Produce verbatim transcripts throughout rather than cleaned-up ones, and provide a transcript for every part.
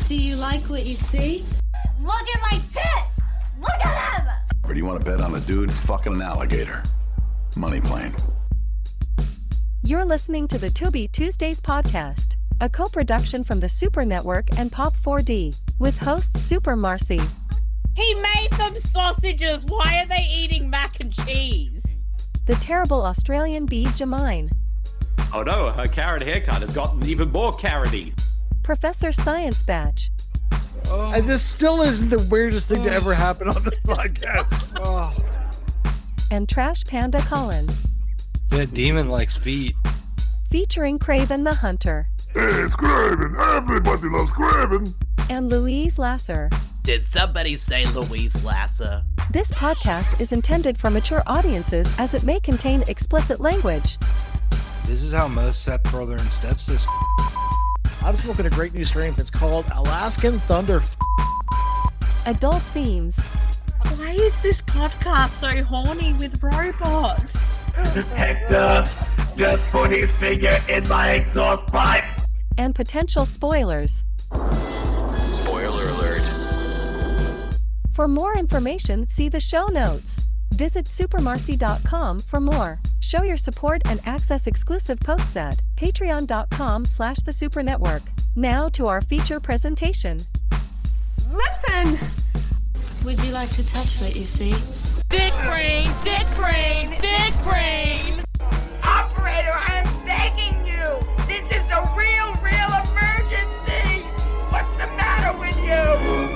Do you like what you see? Look at my tits! Look at them! Or do you want to bet on a dude fucking an alligator? Money plane. You're listening to the Tubi Tuesdays podcast, a co-production from the Super Network and Pop four D, with host Super Marcy. He made them sausages. Why are they eating mac and cheese? The terrible Australian bee Jamine. Oh no, her carrot haircut has gotten even more carroty. Professor Science Batch. Oh. And this still isn't the weirdest thing oh. to ever happen on this podcast. Oh. And Trash Panda Colin. That demon likes feet. Featuring Craven the Hunter. Hey, it's Craven. Everybody loves Craven. And Louise Lasser. Did somebody say Louise Lasser? This podcast is intended for mature audiences as it may contain explicit language. This is how most stepbrother and stepsister. I'm smoking a great new strain that's called Alaskan Thunder. Adult themes. Why is this podcast so horny with robots? Hector just put his finger in my exhaust pipe. And potential spoilers. Spoiler alert. For more information, see the show notes. Visit super marcy dot com for more. Show your support and access exclusive posts at patreon.com slash the super network. Now to our feature presentation. Listen! Would you like to touch what you see? Dick brain, dick brain, dick brain! Operator, I am begging you! This is a real, real emergency! What's the matter with you?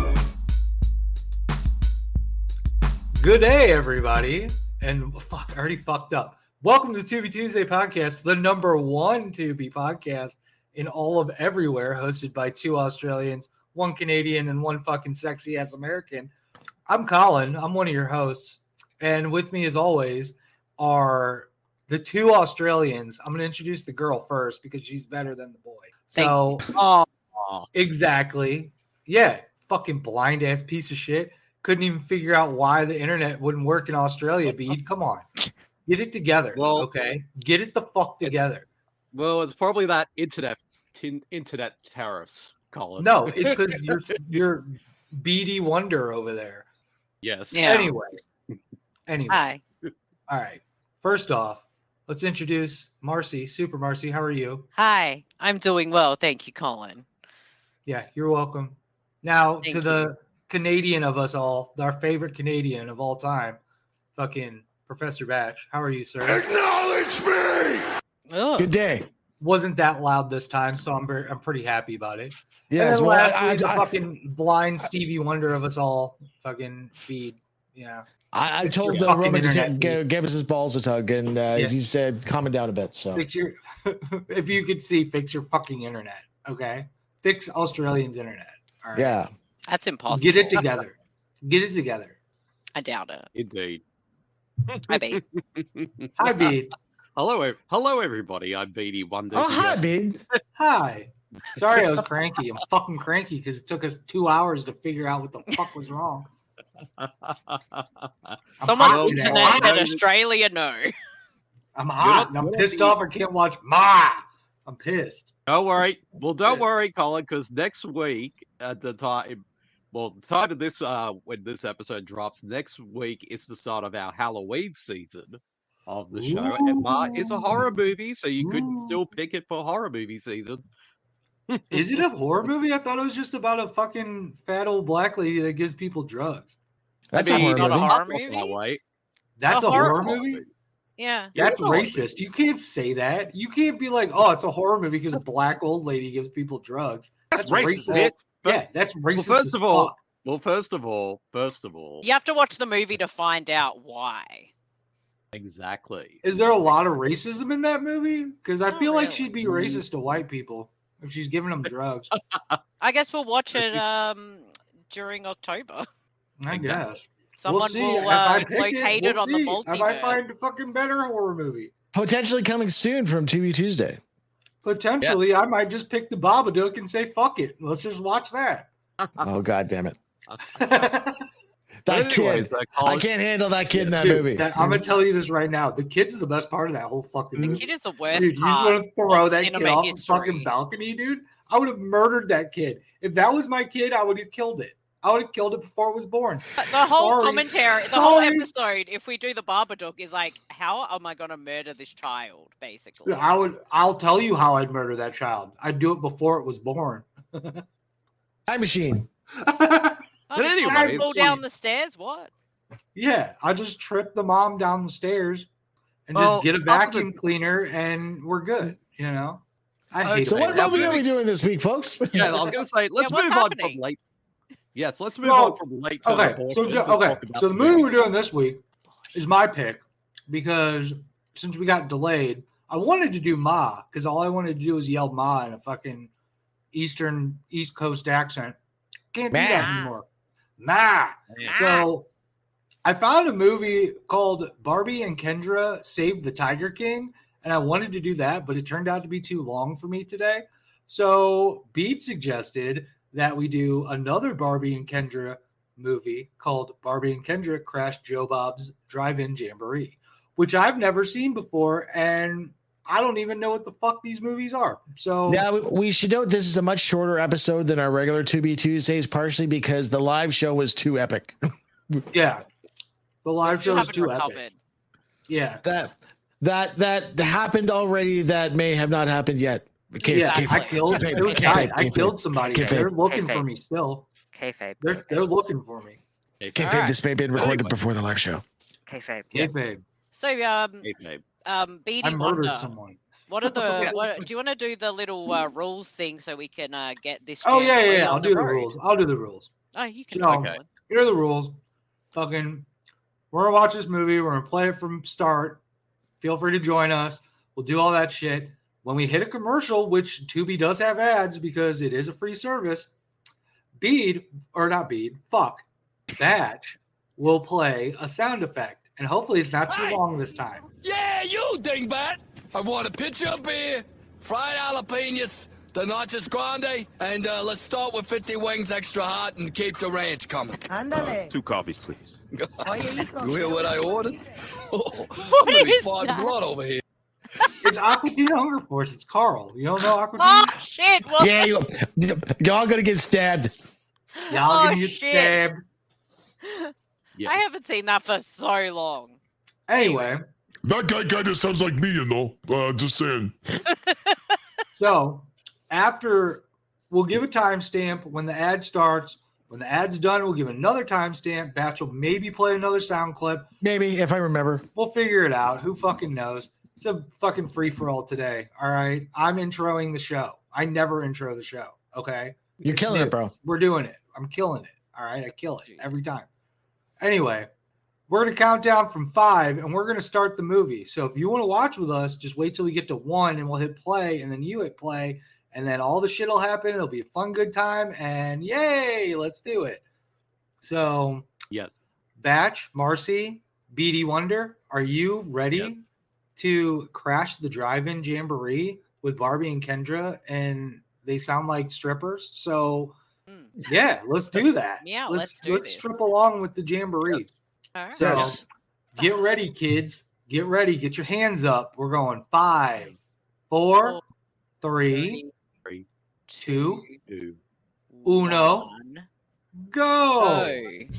Good day, everybody. And fuck, I already fucked up. Welcome to Tubi Tuesday podcast, the number one Tubi podcast in all of everywhere, hosted by two Australians, one Canadian, and one fucking sexy ass American. I'm Colin. I'm one of your hosts. And with me, as always, are the two Australians. I'm going to introduce the girl first because she's better than the boy. So, oh, exactly. Yeah, fucking blind ass piece of shit. Couldn't even figure out why the internet wouldn't work in Australia, Bede. Come on. Get it together, well, okay? Get it the fuck together. Well, it's probably that internet t- internet tariffs, Colin. No, it's because you're, you're Beady Wonder over there. Yes. Yeah. Anyway. Anyway. Hi. All right. First off, let's introduce Marcy. Super Marcy, how are you? Hi. I'm doing well. Thank you, Colin. Yeah, you're welcome. Now, Thank to you. the Canadian of us all, our favorite Canadian of all time, fucking Professor Batch. How are you, sir? Acknowledge me! Ugh. Good day. Wasn't that loud this time, so I'm very, I'm pretty happy about it. Yes, and then well, lastly, I, I, the I, fucking blind Stevie Wonder of us all, fucking Bede. Yeah. I, I Fix told your uh, fucking Roman to internet, take, give, give us his balls a tug, and uh, Yes. he said, calm it down a bit. So Fix your, if you could see, fix your fucking internet, okay? Fix Australians' internet. All right. yeah. That's impossible. Get it together. Get it together. I doubt it. Indeed. I bet. Hi, Bede. Hello, ev- hello, everybody. I'm Beady Wonder. Oh, hi, Bede. Hi. Sorry I was cranky. I'm fucking cranky because it took us two hours to figure out what the fuck was wrong. I'm Someone hot on the today. internet in Australia know. I'm hot. and I'm pissed off. I can't watch Ma. I'm pissed. Don't worry. Well, don't Yes. worry, Colin, because next week at the time, well, the time of this, uh, when this episode drops, next week it's the start of our Halloween season of the show, and Ma is a horror movie, so you could Ooh. still pick it for horror movie season. Is it a horror movie? I thought it was just about a fucking fat old black lady that gives people drugs. That's I mean, a horror not movie. a horror movie? That way. That's a, A horror, horror movie? Yeah. That's It's a horror racist. You can't say that. You can't be like, oh, it's a horror movie because a black old lady gives people drugs. That's racist, bitch. Yeah, that's racist. Well, first as of all, fuck. well, first of all, first of all, You have to watch the movie to find out why. exactly. Is there a lot of racism in that movie? Because I Not feel like really. she'd be racist to white people if she's giving them drugs. I guess we'll watch it um during October. I Okay. guess. Someone we'll see. will If I uh, pick locate it, it we'll on see. the If I multiverse. find a fucking better horror movie. Potentially coming soon from Tubi Tuesday. Potentially, I might just pick the Babadook and say, fuck it. Let's just watch that. Oh, God damn it. That anyways, kid. that I college- can't handle that kid in that Dude, movie. that- I'm gonna tell you this right now. The kid's the best part of that whole fucking The movie. kid is the worst Dude, you just part want to throw of that kid cinema off the history. fucking balcony, dude? I would have murdered that kid. If that was my kid, I would have killed it. I would have killed it before it was born. But the whole Sorry. commentary, the whole Sorry. episode, if we do the Babadook, is like, how am I going to murder this child, basically? I would. I'll tell you how I'd murder that child. I'd do it before it was born. Time machine. Oh, But did you anyway, roll it's down like- the stairs? What? Yeah, I just trip the mom down the stairs and Well, just get a other vacuum than- cleaner, and we're good. You know. I Uh, hate So it. what movie are we doing this week, folks? Yeah, I was gonna say let's what's move on happening? from late. Yes, let's move Well, on from late. To Okay, the so portions and okay, talk about so the movie we're doing this week is my pick because since we got delayed, I wanted to do Ma because all I wanted to do was yell Ma in a fucking Eastern East Coast accent. Can't do that Ma. anymore. Ma. So I found a movie called Barbie and Kendra Save the Tiger King, and I wanted to do that, but it turned out to be too long for me today. So Beat suggested that we do another Barbie and Kendra movie called Barbie and Kendra Crash Joe Bob's Drive-In Jamboree, which I've never seen before, and I don't even know what the fuck these movies are. So Yeah, we- we should note this is a much shorter episode than our regular two B Tuesdays, partially because the live show was too epic. yeah, the live Still show is haven't too recovered. epic. Yeah, That that that happened already. That may have not happened yet. K- yeah. kayfabe, I killed. kayfabe, It was kayfabe, tight. I kayfabe. killed somebody. Kayfabe. They're looking for Kayfabe. me still. Kayfabe. They're they're looking for me. Kayfabe, Alright. this may have been recorded Anyway. before the live show. Kayfabe. Kayfabe. So, um, Hey, babe. um, Beady I murdered Wonder, someone. what are the? What, do you want to do the little uh, rules thing so we can uh, get this? Oh yeah, yeah, jamboree yeah. on I'll do the road? rules. I'll do the rules. Oh, you can. So- do that one. Here are the rules. Fucking, we're gonna watch this movie. We're gonna play it from start. Feel free to join us. We'll do all that shit. When we hit a commercial, which Tubi does have ads because it is a free service, Bead, or not Bead, fuck, Batch will play a sound effect. And hopefully it's not too long this time. Yeah, you dingbat! I want a pitcher of beer, fried jalapenos, the nachos grande, and uh, let's start with fifty wings extra hot and keep the ranch coming. Uh, two coffees, please. You hear what I ordered? I'm What gonna be is farting that? blood over here. It's Aqua Teen Hunger Force. It's Carl. You don't know Aqua Teen? Oh shit! What? Yeah, you, y'all gonna get stabbed. Y'all Oh, gonna get shit. stabbed. Yes. I haven't seen that for so long. Anyway, That guy kind of sounds like me, you know. Uh, just saying. so after we'll give a timestamp when the ad starts. When the ad's done, we'll give another timestamp. Batch will maybe play another sound clip. Maybe if I remember. We'll figure it out. Who fucking knows? It's a fucking free for all today. All right. I'm introing the show. I never intro the show. Okay. You're It's killing new. it, bro. We're doing it. I'm killing it. All right. I kill it every time. Anyway, we're going to count down from five and we're going to start the movie. So if you want to watch with us, just wait till we get to one and we'll hit play and then you hit play and then all the shit will happen. It'll be a fun, good time. And yay, let's do it. So, Yes. Batch, Marcy, Beady Wonder, are you ready Yep. to crash the drive-in jamboree with Barbie and Kendra? And they sound like strippers. So, Hmm. yeah, let's do that. Yeah, let's let's do let's this. strip along with the jamboree. Yes. All right. So, Yes. get ready, kids. Get ready. Get your hands up. We're going five, four, Four, three, Three, two, two. uno, one, go. go.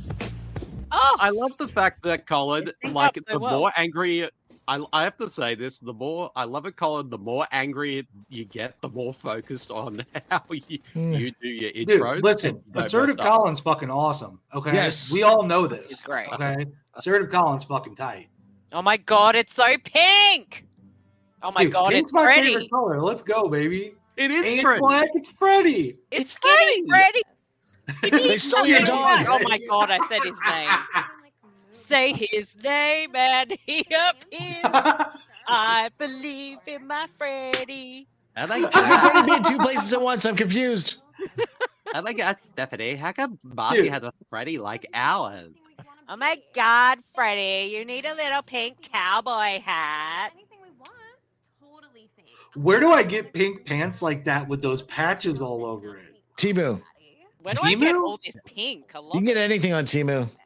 Oh, I love the fact that Colin, synced like, up so the well. more angry, I, I have to say this, the more, I love it, Colin, the more angry you get, the more focused on how you, Mm. you do your Dude, intros. listen, and you don't Assertive mess up. Colin's fucking awesome. Okay. Yes. We all know this. It's great. Okay. Assertive Colin's fucking tight. Oh my god, it's so pink. Oh my Dude, god, pink's it's my Freddy. favorite color. Let's go, baby. It is Ain't Freddy. black, it's Freddy. It's Skinny Freddy. They stole your dog. Oh my god, I said his name. Say his name and he appears. I believe in my Freddy. And I How got, can Freddy be in two places at once? I'm confused. and I got Stephanie. How come Barbie Dude. has a Freddy like ours? Oh my god, Freddy, you need a little pink cowboy hat. Anything we want. Totally fake. Where do I get pink pants like that with those patches all over it? Timu. Where do I get Temu? all this pink? I You love can get anything on Timu.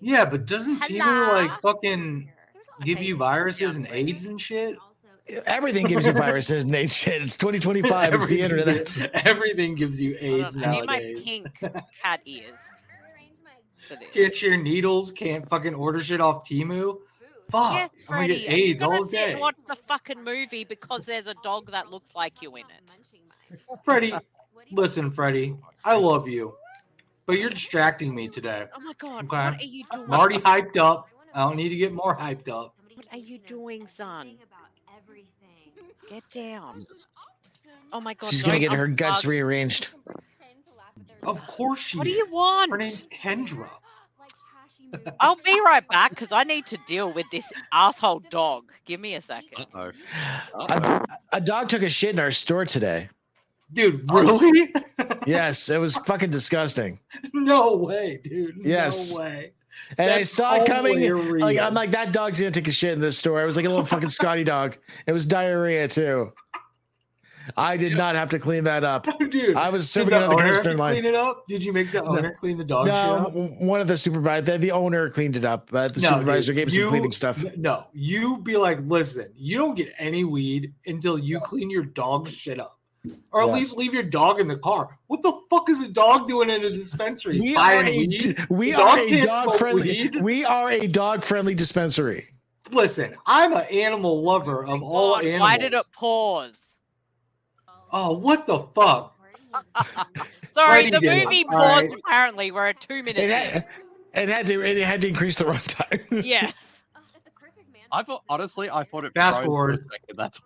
Yeah, but doesn't Timu Hello? like fucking give you viruses and AIDS and shit? Everything gives you viruses and AIDS shit. It's twenty twenty-five. It's the Everything internet. gives- Everything gives you Hold AIDS on, I need my nowadays. pink cat ears. For this. Can't share needles. Can't fucking order shit off Timu. Fuck. Yes, I'm gonna Freddie. get are you AIDS gonna all sit day. and watch the fucking movie because there's a dog that looks like you in it. Freddie, listen, Freddie. I love you, but you're distracting me today. Oh my god, Okay. what are you doing? I'm already hyped up. I don't need to get more hyped up. What are you doing, son? Get down. Oh my god. She's don't gonna get her guts unplug. rearranged. Of course she What do is. you want? Her name's Kendra. I'll be right back because I need to deal with this asshole dog. Give me a second. Uh-oh. A, a dog took a shit in our store today. Dude, really? Yes, it was fucking disgusting. No way, dude. Yes. No way. And I That's saw it coming. hilarious. Like I'm like, that dog's gonna take a shit in this store. It was like a little fucking Scotty dog. It was diarrhea too. I did not have to clean that up. Dude, I was did serving the it on the owner have Kirsten to line. clean it up? Did you make the owner clean the dog shit No, up? w- one of the supervisors, the, the owner cleaned it up, but the No, supervisor dude, gave some you- cleaning stuff. No, you be like, listen, you don't get any weed until you clean your dog shit up. Or at Yeah. least leave your dog in the car. What the fuck is a dog doing in a dispensary? We Buying are a, weed? we The are a can't dog smoke friendly. weed? We are a dog friendly dispensary. Listen, I'm an animal lover of all God, animals. why did it pause? Oh, what the fuck? Sorry, Freddie the did it. movie All paused. right. Apparently, we're at two minutes. It in. had, it had to it had to increase the runtime. Yes. I thought honestly, I thought it Fast froze forward. For a second. That's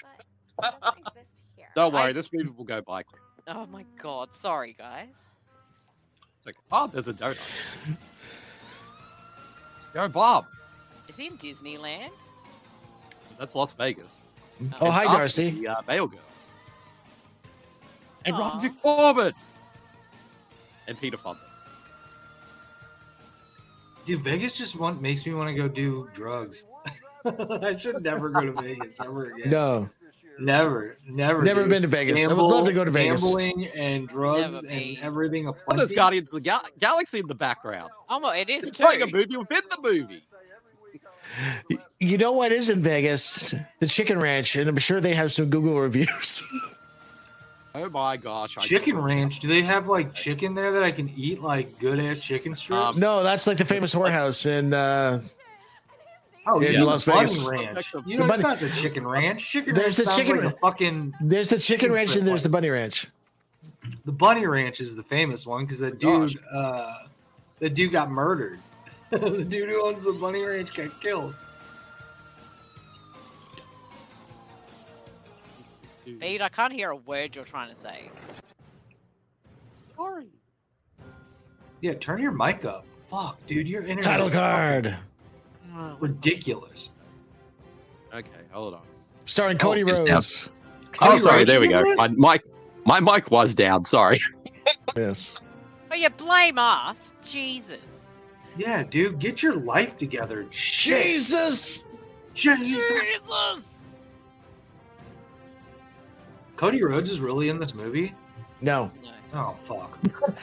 don't worry, this movie will go by quick. Oh my god. Sorry, guys. It's like, oh, there's a donut. Go, Bob. Is he in Disneyland? That's Las Vegas. Oh, hi, And after Darcy. The uh, Mail Girl. And Aw. Ron Corbin. And Peter Fonda. Dude, Vegas just want, makes me want to go do drugs. I should never go to Vegas ever again. No, Never, never. Never dude. been to Vegas. I would love to go to Vegas. Gambling and drugs Never and been. everything Well, aplenty. there's Guardians of the Gal- Galaxy in the background. Oh, well, it is It's too. like a movie within the movie. you know what is in Vegas? The Chicken Ranch, and I'm sure they have some Google reviews. Oh my gosh. I Chicken can't- Ranch. Do they have like chicken there that I can eat, like good ass chicken strips? Um, No, that's like the famous whorehouse in uh, oh, in yeah, Las Bunny Vegas. Ranch. The You know, it's Bunny- not the Chicken Ranch. Chicken There's Ranch the sounds chicken like ra- a fucking. There's the Chicken Ranch and there's the Bunny Ranch. The Bunny Ranch is the famous one because the Gosh. dude, uh, the dude got murdered. The dude who owns the Bunny Ranch got killed. Bede, I can't hear a word you're trying to say. Sorry. Yeah, turn your mic up. Fuck, dude, your internet Title is card. fucking ridiculous. Okay, hold on. Starring Cody Oh, it's down. Rhodes. Oh, Cody sorry. Rhodes There we in go. it? My mic, my mic was down. Sorry. Yes. Oh, you blame us? Jesus. Yeah, dude, get your life together. Shit. Jesus. Jesus. Jesus. Cody Rhodes is really in this movie? No. No. Oh, fuck.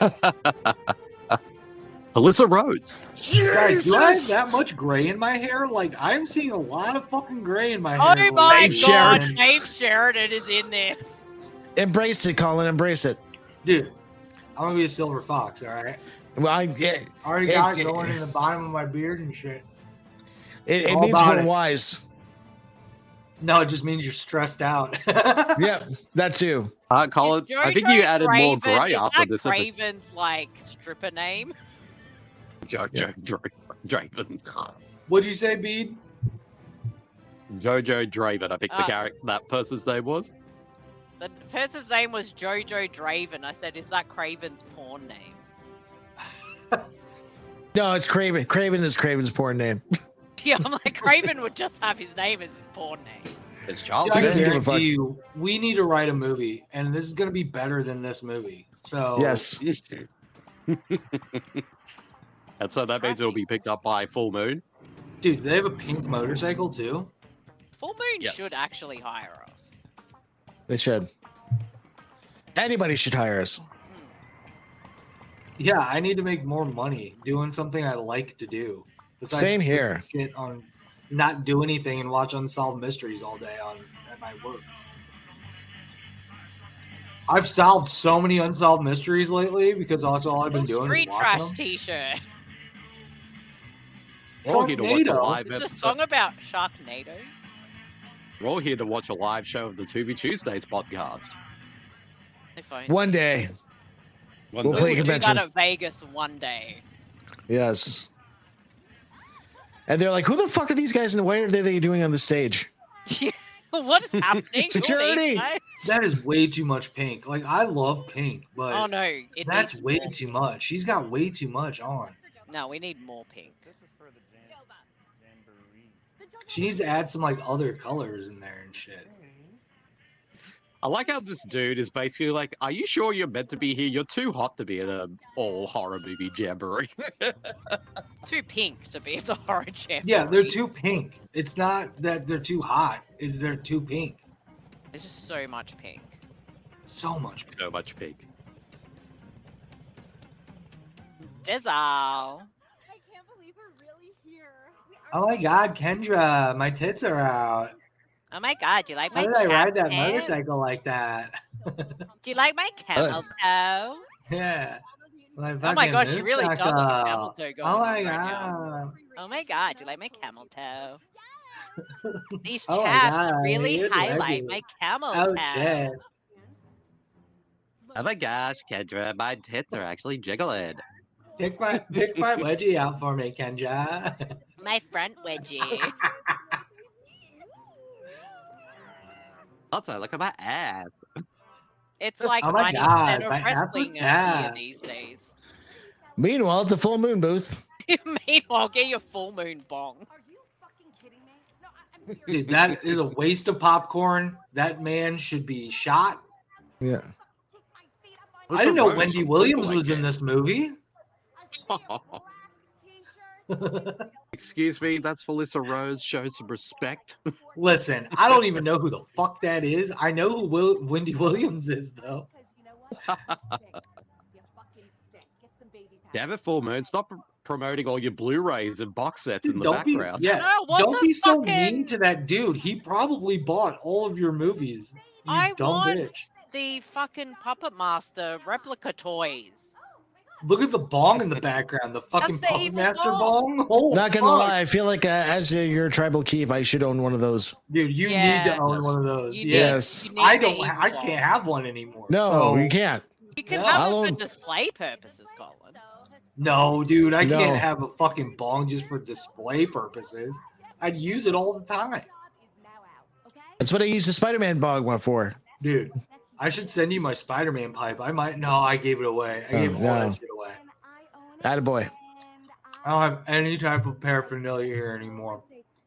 Alyssa Rose. Guys, do I have that much gray in my hair? Like, I'm seeing a lot of fucking gray in my Oh hair. my lately. god, And- Dave Sheridan is in this. Embrace it, Colin. Embrace it. Dude, I'm gonna be a silver fox, all right? Well, I, it, I already It- got it it- going in the bottom of my beard and shit. it, it All means about we're it. wise. No, it just means you're stressed out. Yeah, that too. Uh, Colin, Is I think Jojo you added more Draven- grey is after that this. episode. Craven's like stripper name? Jojo Dra- Draven. What'd you say, Bede? Jojo Draven. I think the Ah. character, that person's name was. The person's name was Jojo Draven. I said, is that Craven's porn name? No, it's Craven. Craven is Craven's porn name. Yeah, I'm like, Craven would just have his name as his porn name. It's Charles. I doesn't give a fuck. guarantee you, we need to write a movie, and this is gonna be better than this movie. So Yes. And so that means it'll be picked up by Full Moon. dude, they have a pink motorcycle too. Full Moon Yes. should actually hire us. They should. Anybody should hire us. Yeah, I need to make more money doing something I like to do. Besides Same take here. Shit on not do anything and watch unsolved mysteries all day on at my work. I've solved so many unsolved mysteries lately because that's all I've been doing. Street is trash watching them. T-shirt. We're all here to watch a Sharknado. live Is this a episode. song about Sharknado? We're all here to watch a live show of the To Be Tuesdays podcast. If I One day. One We'll day. play a we will do convention. that at Vegas one day. Yes. And they're like, who the fuck are these guys and what are they doing on the stage? What is happening? Who are these Security. guys? That is way too much pink. Like I love pink, but Oh no, it that's needs way more. too much. She's got way too much on. No, we need more pink. She needs to add some like other colors in there and shit. I like how this dude is basically like, are you sure you're meant to be here? You're too hot to be in a all horror movie jamboree. Too pink to be at the horror jam. Yeah, they're too pink. It's not that they're too hot. Is they're too pink. There's just so much pink. So much. So much pink. Jizzle. I can't believe we're really here. We are Oh my god, Kendra, my tits are out. Oh my god, do you like my How did I ride that chapstick? motorcycle like that? Do you like my camel toe? Yeah. My Oh my fucking gosh, she really does look a motorcycle. camel toe going Oh on my right god. now. Oh my god, do you like my camel toe? These Oh my chaps God, really you're highlight lucky. my camel Oh toe. shit. Oh my gosh, Kendra, my tits are actually jiggling. Pick my pick my wedgie out for me, Kendra. My front wedgie. Also, look at my ass. It's like Oh my ninety God, percent of my ass is wrestling uh, gear fat. these days. Meanwhile, at the full moon booth. Meanwhile, get your full moon bong. Dude, that is a waste of popcorn. That man should be shot. Yeah. I didn't know Wendy Williams was in this movie. Excuse me, that's Felissa Rose. Show some respect. Listen, I don't even know who the fuck that is. I know who Will- Wendy Williams is, though. Damn it, Full Moon. Stop pr- promoting all your Blu-rays and box sets in the Don't be, background. yeah, No, what don't the be so fucking- mean to that dude. He probably bought all of your movies. You I dumb want bitch. the fucking Puppet Master replica toys. Look at the bong in the background. The fucking That's the Puppet evil Master bong. bong. Oh, Not gonna fuck. lie, I feel like uh, as your tribal chief, I should own one of those. Dude, you Yeah. need to own Yes. one of those. You need- Yes. you need I the don't. evil I one. can't have one anymore. No, so- you can't. You can Yeah. have I'll it for own- display purposes, Colin. No, dude, I No. can't have a fucking bong just for display purposes. I'd use it all the time, That's what I used the Spider-Man bog one for. dude. I should send you my Spider-Man pipe. I might. No, I gave it away. I gave Oh, all no. that shit away. Attaboy. I don't have any type of paraphernalia here anymore.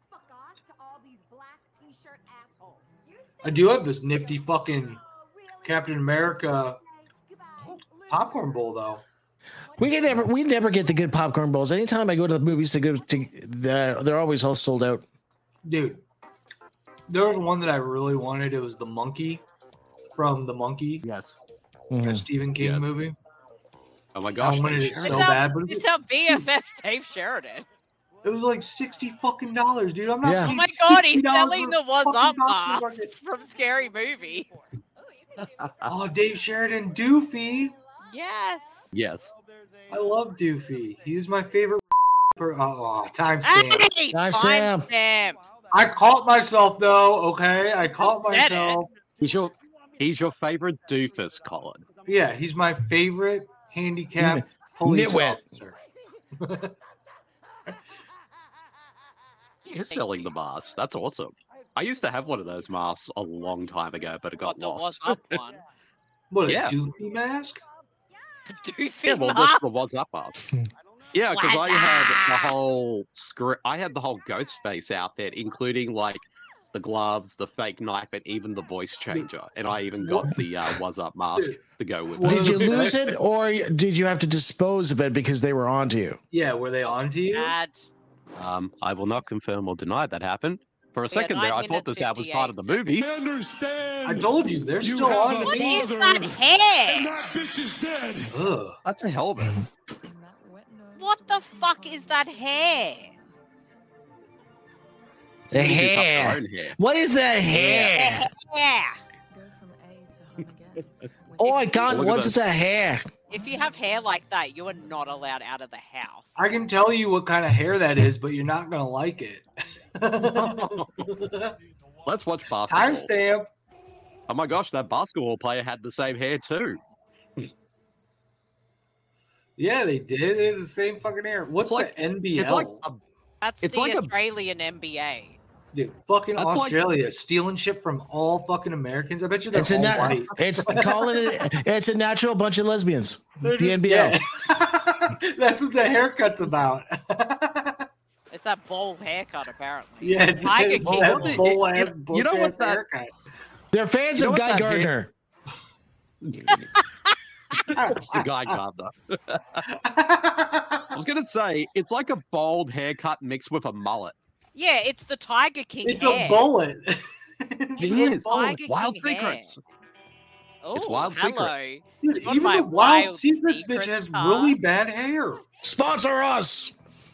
I do have this nifty fucking Captain America popcorn bowl, though. We can never, we never get the good popcorn bowls. Anytime I go to the movies to go to, they're, they're always all sold out. Dude, there was one that I really wanted. It was the monkey from the Monkey, Yes. that Mhm. Stephen King Yes. movie. Oh my I gosh. wanted Dave it Sheridan. so It's bad, but it It's was, our B F F Dave Sheridan. it was like sixty fucking dollars, dude. I'm not. Yeah. Oh paying my god, he's sixty dollars selling for the What's fucking Up popcorn bucket. masks from Scary Movie. Oh, Dave Sheridan, Doofy. Yes. Yes. I love Doofy. He's my favorite. Per- oh, oh, timestamp. Hey, Timestamp. timestamp. I caught myself though. Okay, I caught Said it. myself. He's your he's your favorite doofus, Colin. Yeah, he's my favorite handicapped police Nitwit. officer. You're selling the mask. That's awesome. I used to have one of those masks a long time ago, but it got What the What's lost. Up one? What a Yeah. Doofy mask? Doofy Yeah, well, mask. that's the What's Up mask. Yeah, because I had the Wow. whole script. I had the whole ghost face outfit, including like the gloves, the fake knife, and even the voice changer. And I even got the uh, What's Up mask to go with What it. Did you Okay. lose it or did you have to dispose of it because they were onto you? Yeah, were they on to you? Bad. Um, I will not confirm or deny that happened. For a second there, I thought this ad was part of the movie. I understand. I told you, they're You still have on. a What is father, that hair? And that bitch is dead. Ugh. That's a helmet. What the fuck is that hair? The They cut their hair. own hair. What is that hair? Yeah. Oh, I can't. Look at What's this. that hair? If you have hair like that, you are not allowed out of the house. I can tell you what kind of hair that is, but you're not gonna like it. Let's watch basketball. Timestamp. Oh my gosh, that basketball player had the same hair too. Yeah, they did. They had the same fucking hair. What's like- the N B L? It's like a, That's It's the like a- Australian N B A. Dude, fucking That's like- Australia stealing shit from all fucking Americans. I bet you they're It's a all na- white. it's calling it. It's a natural bunch of lesbians. They're The just- N B L. yeah. That's what the haircut's about. It's that bowl haircut, apparently. Yeah, it's, Tiger it's King. that Well, bull it- ass it- you know bullshit what's that- haircut. They're fans You know of what Guy that Gardner. it's the guy Gardner. I was gonna say it's like a bald haircut mixed with a mullet. Yeah, it's the Tiger King It's hair. a bullet. It a is. Tiger Wild King hair. Secrets. Oh, It's Wild hello. Secrets. Dude, It's on even my the Wild Wild Secrets bitch Secrets has car. really bad hair. Sponsor us.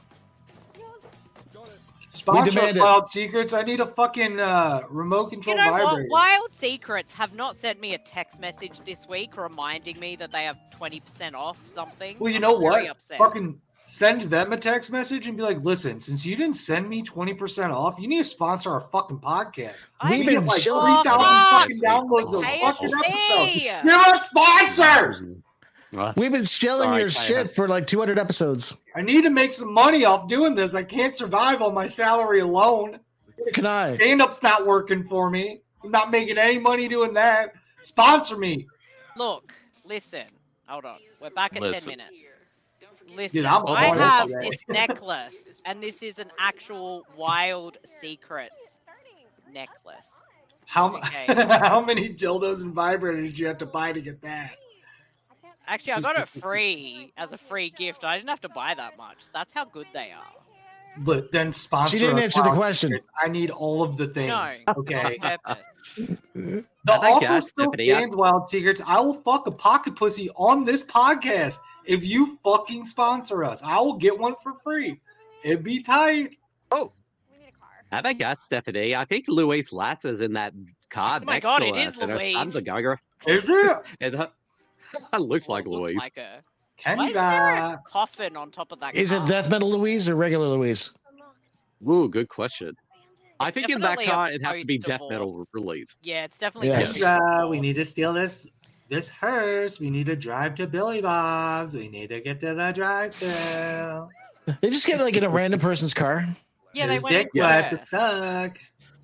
Sponsor demand it. Wild Secrets. I need a fucking uh, remote control You know vibrator. what? Wild Secrets have not sent me a text message this week reminding me that they have twenty percent off something. Well, you I'm know very what? upset. Fucking send them a text message and be like, listen, since you didn't send me twenty percent off, you need to sponsor our fucking podcast. I We We've get been like chilling- three thousand Oh, fucking fuck. downloads of K fucking F C. episodes. Give us sponsors! Uh, We've been stealing Sorry, your Kyle. shit for like two hundred episodes. I need to make some money off doing this. I can't survive on my salary alone. Can I? Stand-up's not working for me. I'm not making any money doing that. Sponsor me. Look, listen. Hold on. We're back at Listen. ten minutes. Listen, Dude, I'm I on it have today. this necklace, and this is an actual Wild Secrets necklace. How, Okay. how many dildos and vibrators did you have to buy to get that? Actually, I got it free as a free gift. I didn't have to buy that much. That's how good they are. But then sponsor. She didn't us answer the Wild question. Secrets. I need all of the things. No, Okay. on purpose. The I think offer that's still Tiffany. I- stands, Wild Secrets. I will fuck a pocket pussy on this podcast if you fucking sponsor us. I will get one for free. It'd be tight. Oh, have I got Stephanie? I think Louise Latz is in that card. Oh my next God, to it her, is and her Louise. son's a Geiger. Is it? And her, that looks like Looks Louise. like her. Why is there Kendra. a coffin on top of that Is it car? Death Metal Louise or regular Louise? Ooh, good question. I It's think in that definitely a car it'd have to be Death post-divorce. Metal release. Yeah, it's definitely. Yes. Kendra, we need to steal this this hearse. We need to drive to Billy Bob's. We need to get to the drive-thru. They just get like in a random person's car. Yeah, they His went dick in would have to first. suck.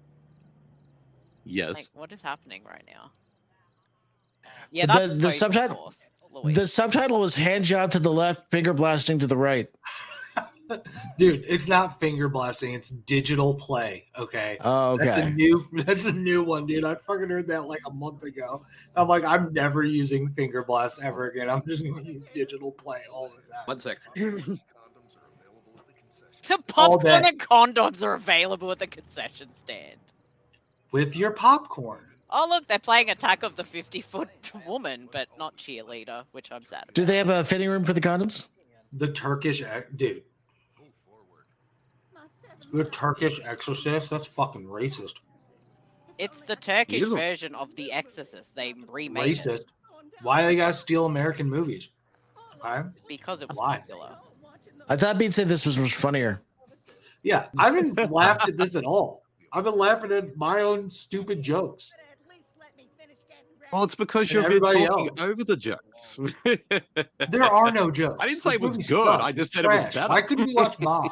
Yes. Like, what is happening right now? Yeah, The- that's the post subtitle- divorce, Louise. The subtitle was hand job to the left, finger blasting to the right. Dude, it's not finger blasting, it's digital play. Okay. Oh, That's a okay. new that's a new one, dude. I fucking heard that like a month ago. I'm like, I'm never using finger blast ever again. I'm just gonna use digital play all the time. One sec. The all popcorn day. and condoms are available at the concession stand. With your popcorn. Oh, look, they're playing Attack of the fifty-foot Woman, but not cheerleader, which I'm sad about. Do they have a fitting room for the condoms? The Turkish ex- dude. The Turkish exorcist? That's fucking racist. It's the Turkish Ew. version of The Exorcist. They remade Racist. it Why they gotta steal American movies? Okay. because it was Why? popular. I thought Bean said this was much funnier. Yeah, I haven't laughed at this at all. I've been laughing at my own stupid jokes. Well, it's because And you've been everybody talking else. over the jokes. There are no jokes. I didn't say This it was movie good. sucks. I just It's said it was trash. better. Why couldn't we watch Mom?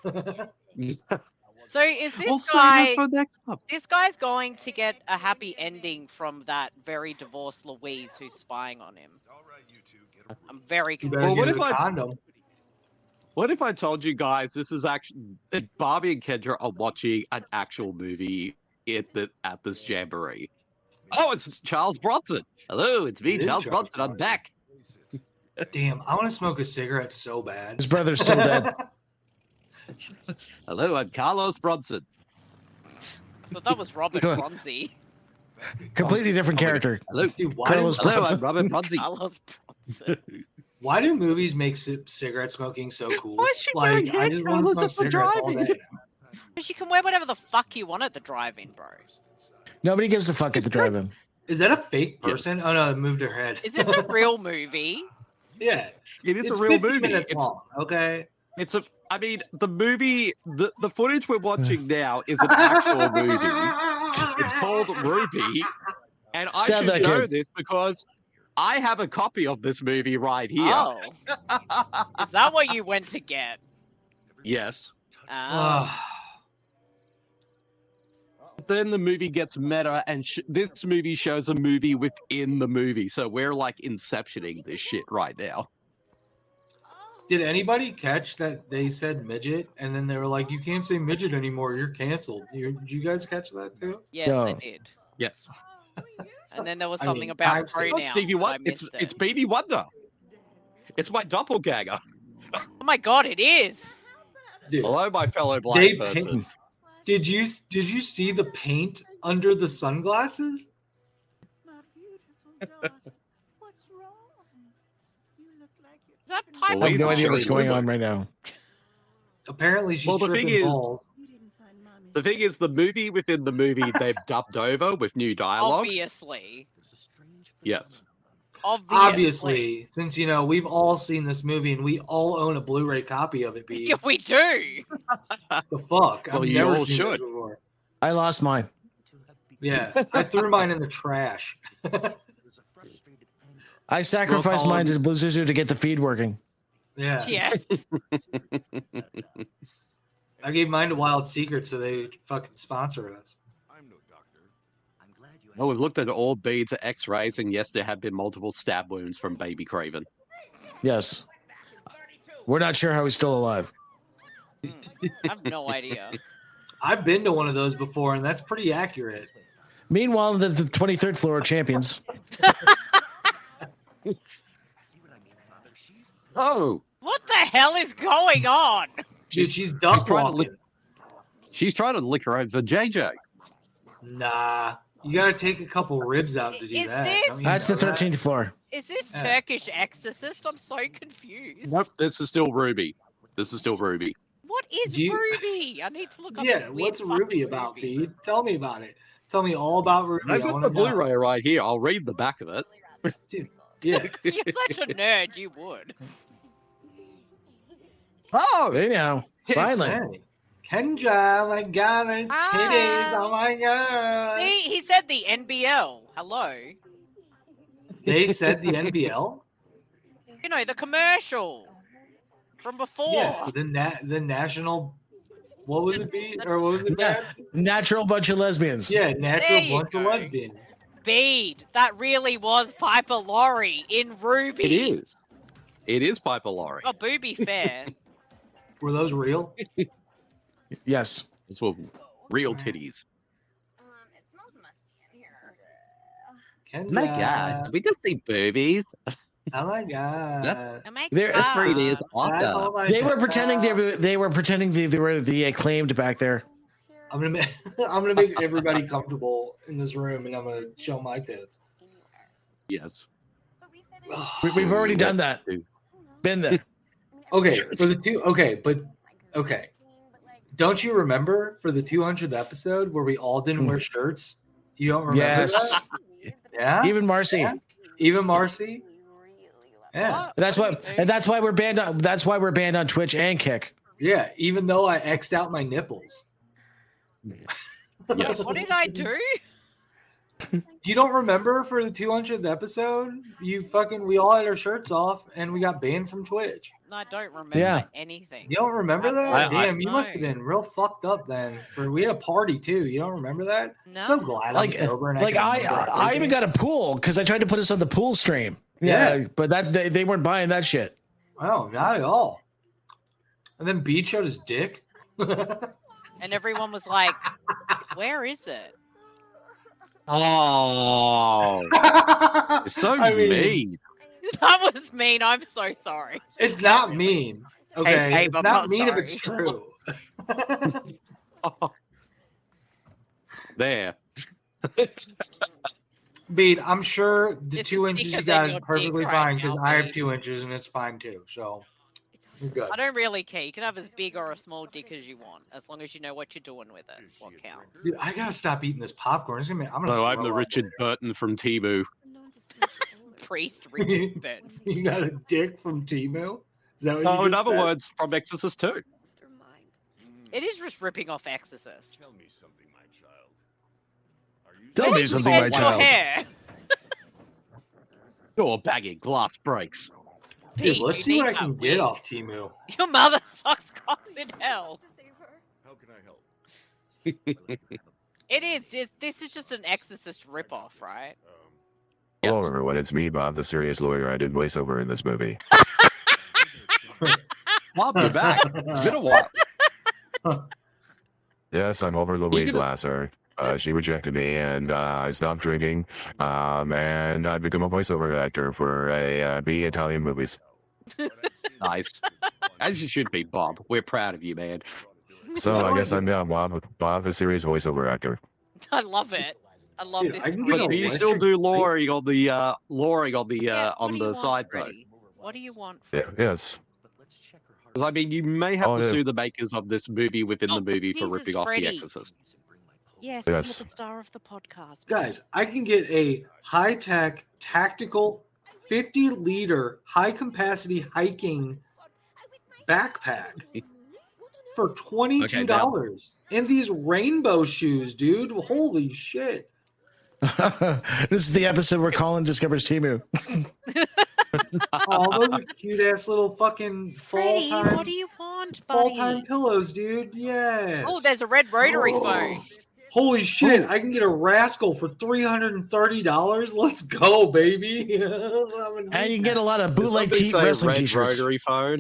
So is this We'll save guy? it for next month. This guy's going to get a happy ending from that very divorced Louise who's spying on him. I'm very You confused. better Well, what get if a I- condom. What if I told you guys this is actually that Barbie and Kendra are watching an actual movie at the at this jamboree? Oh, it's Charles Bronson. Hello, it's me, It is Charles, Charles Bronson. I'm back. Damn, I want to smoke a cigarette so bad. His brother's still dead. Hello, I'm Carlos Bronson. So that was Robert Go- Bronzy. Completely different character. Hello, Dude, why Carlos do, Hello, Bronson. I'm Robert Bronzy. Carlos Bronson. why do movies make c- cigarette smoking so cool? Why is she like, wearing I hair just want to colours smoke at the cigarettes all drive-in? day. Because you can wear whatever the fuck you want at the drive-in, bro. Nobody gives a fuck at the drive-in. Is that a fake person? Oh no, it moved her head. Is this a real movie? Yeah, It is it's a real fifty movie. minutes It's, long. Okay. it's a. I mean, the movie, the, the footage we're watching now is an actual movie. It's called Ruby, and I Stab should that know kid. this because I have a copy of this movie right here. Oh. Is that what you went to get? Yes. Oh. Ugh. Then the movie gets meta, and sh- this movie shows a movie within the movie. So we're like inceptioning this shit right now. Did anybody catch that they said midget and then they were like, "You can't say midget anymore. You're canceled." You, did you guys catch that too? Yes, I did. Yes. And then there was I something mean, about I'm still- Oh, pronouns. Stevie I Wonder. It's missed it's it. Beanie Wonder. It's my doppelganger. Oh my god, it is. Dude, Hello, my fellow black they person. paint. Did you did you see the paint under the sunglasses? Is that Well, I Piper have no Louise idea is what's showing going Uber. on right now. Apparently, she's Well, the thing tripping is- balls. The thing is, the movie within the movie they've dubbed over with new dialogue. Obviously. Yes. Obviously. Obviously, since you know we've all seen this movie and we all own a Blu-ray copy of it. B. Yeah, we do. The fuck? Well, I've you never all seen should. this before. I lost mine. Yeah, I threw mine in the trash. I sacrificed Well, mine Colin- to Blizzard to get the feed working. Yeah, Yeah. I gave mine to Wild Secret so they fucking sponsor us. Oh, we've looked at all beads, X-rays, and yes, there have been multiple stab wounds from Baby Craven. Yes. We're not sure how he's still alive. I have no idea. I've been to one of those before, and that's pretty accurate. Meanwhile, the, the twenty-third floor champions. Oh, What the hell is going on? Dude, she's duck trying to lick. walking. She's trying to lick her own for J J. Nah, you gotta take a couple ribs out to do Is that. this- Don't you That's the know that? thirteenth floor. Is this Yeah. Turkish exorcist? I'm so confused. Nope, this is still Ruby. This is still Ruby. What is Do you- Ruby? I need to look up Yeah, this weird what's fucking Ruby about, movie. Bede? Tell me about it. Tell me all about Ruby. I've I got wanna the know. Blu-ray right here. I'll read the back of it. Yeah. You're such a nerd, you would. Oh, Hey now. Finally. Hey, Kendra, my God, there's Ah. titties. Oh my God. See, he said the N B L. Hello. They said the N B L? You know, the commercial from before. Yeah, the na- the national. What was it, be? Or what was it, Yeah. Dad? Natural bunch of lesbians. Yeah, natural There you bunch of go. lesbian. Bede, that really was Piper Laurie in Ruby. it is. It is Piper Laurie. Oh, booby fair. Were those real? Yes. It's with real titties. Kendra. Oh my God, we just see boobies. Oh my God. Oh my They're- God. Three days That's awesome. all my They were God. pretending they were they were pretending they, they were the acclaimed back there. I'm gonna make I'm gonna make everybody comfortable in this room, and I'm gonna show my tits. Yes. We, we've already done that. Been there. Okay, for the two. Okay, but okay. Don't you remember for the two hundredth episode where we all didn't wear shirts? You don't remember Yes. that? Yeah. Even Marcy. Yeah. Even Marcy. Yeah. That's why and that's why we're banned on that's why we're banned on Twitch and Kick. Yeah. Even though I X'd out my nipples. Yes. What did I do? You don't remember for the two hundredth episode? You fucking we all had our shirts off and we got banned from Twitch. No, I don't remember Yeah. anything. You don't remember that? I- I- Damn, you must have No. been real fucked up then. For we had a party too. You don't remember that? No. So glad Like I'm sober and like can I remember I, I even everything. got a pool because I tried to put us on the pool stream. Yeah. Yeah, but that they, they weren't buying that shit. Oh, not at all. And then Beach showed his dick. And everyone was like, where is it? Oh, you're so I mean, mean. That was mean. I'm so sorry. It's not mean. Okay, Hey, it's I'm not not mean if it's sorry. true. There. Beat, I'm sure the It's two inches thicker you than got is your dick perfectly right fine because now, I have Beat. two inches and it's fine too. So you're good. I don't really care. You can have as big or a small dick as you want, as long as you know what you're doing with it. It's what counts. Dude, I gotta stop eating this popcorn. It's gonna be, I'm gonna. No, I'm throw the up. Richard Burton from Timu. Priest Richard Burton. You got a dick from Timu? Is that what So, you in just other said? words, from Exorcist two. It is just ripping off Exorcist. Tell me something, my child. Are you Tell me You something, said my your child. hair. Door bagging glass breaks. Dude, Pete, let's you see need what I that can wig. get off Timu. Your mother sucks cocks in hell. How can I help? It is. It's, this is just an Exorcist ripoff, right? Um, Hello, Yes. everyone. It's me, Bob, the serious lawyer. I did voiceover in this movie. Bob, you're back. It's been a while. Yes, I'm over Louise Lasser. Uh, she rejected me, and uh, I stopped drinking. Um, and I become a voiceover actor for a uh, B Italian movies. Nice. As you should be, Bob. We're proud of you, man. So I guess I'm yeah, Bob. Bob, a serious voiceover actor. I love it. I love Dude, this. I can get But an you still electric do bike. luring on the uh, luring on the Yeah, uh, what on do you the want, side though. Freddie? What do you want? Yeah, yes. Because I mean, you may have Oh, to yeah. sue the makers of this movie within Oh, the movie for Jesus, ripping off Freddie. The Exorcist. Yes, Yes. you're the star of the podcast. Guys, I can get a high tech tactical fifty liter high capacity hiking backpack for twenty-two dollars. And these rainbow shoes, dude. Holy shit. This is the episode where Colin discovers Timu. Oh, those are cute ass little fucking fall Freddie, time, what do you want, fall buddy? time pillows, dude. Yes. Oh, there's a red rotary Oh. phone. Holy shit, I can get a Rascal for three hundred thirty dollars. Let's go, baby. And you can get a lot of bootleg Something t- say wrestling red t-shirts. rotary phone.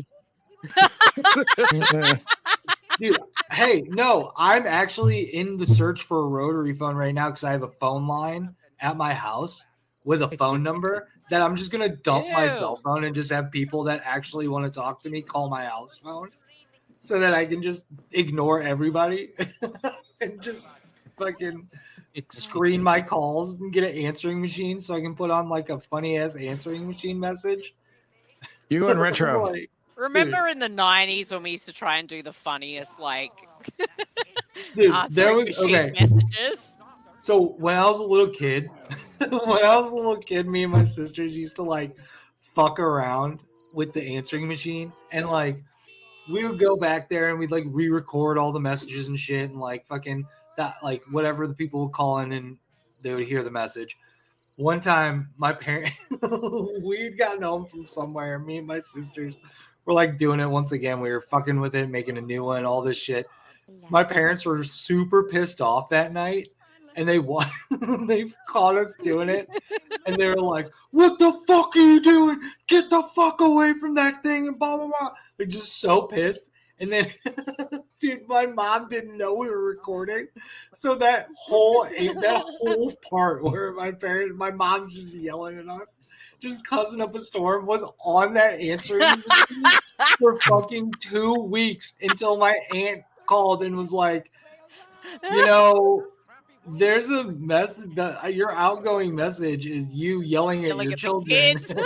Dude, hey, no, I'm actually in the search for a rotary phone right now because I have a phone line at my house with a phone number that I'm just gonna dump my Ew. cell phone and just have people that actually want to talk to me call my house phone so that I can just ignore everybody and just fucking screen my calls and get an answering machine so I can put on like a funny ass answering machine message. You're going retro. Like, Remember in the nineties when we used to try and do the funniest, like, dude, answering there was machine okay. messages? So when I was a little kid, when I was a little kid, me and my sisters used to like fuck around with the answering machine, and like we would go back there and we'd like re-record all the messages and shit, and like fucking that, like whatever the people would call in and they would hear the message. One time, my parent, we'd gotten home from somewhere. Me and my sisters were like doing it once again. We were fucking with it, making a new one, all this shit. My parents were super pissed off that night, and they wa- they caught us doing it, and they were like, "What the fuck are you doing? Get the fuck away from that thing!" And blah blah blah. They're just so pissed. And then, dude, my mom didn't know we were recording, so that whole that whole part where my parents, my mom's just yelling at us, just cussing up a storm, was on that answering machine for fucking two weeks until my aunt called and was like, you know, there's a message that your outgoing message is you yelling at Yelling your at the children. kids.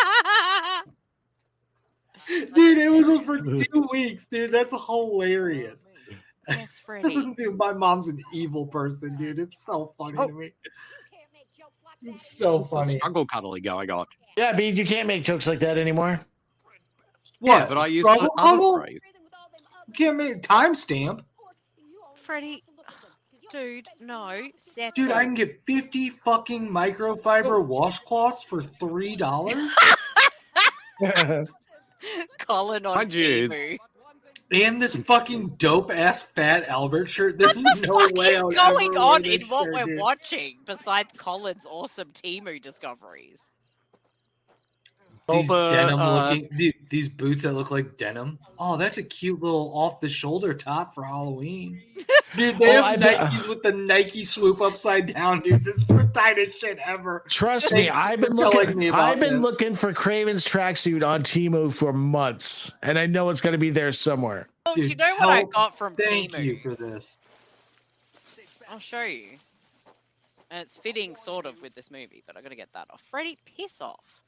Dude, it was for two weeks, dude. That's hilarious. Yes, Freddie. Dude, my mom's an evil person, dude. It's so funny Oh. to me. It's so funny. Struggle cuddling going on. Yeah, B, you can't make jokes like that anymore. What? Yeah, but I use Struggle the other cuddle? phrase. You can't make timestamp. Freddie, dude, no. Settle. Dude, I can get fifty fucking microfiber washcloths for three dollars. Colin on Mind you, Timu. And this fucking dope ass fat Albert shirt. There's no What way is I would going ever on wear in this what shirt, we're dude. watching besides Colin's awesome Timu discoveries? These Well, but, denim uh, looking, dude, these boots that look like denim. Oh, that's a cute little off the shoulder top for Halloween. Dude, they Oh, have I bet- Nikes with the Nike swoop upside down, dude. This is the tightest shit ever. Trust Thank me, you I've for been telling looking. me about I've been this. looking for Craven's tracksuit on Temu for months, and I know it's going to be there somewhere. Oh, do you Dude, know what I help. got from Thank Timu? you for this. I'll show you. And it's fitting, sort of, with this movie, but I gotta get that off. Freddy, piss off.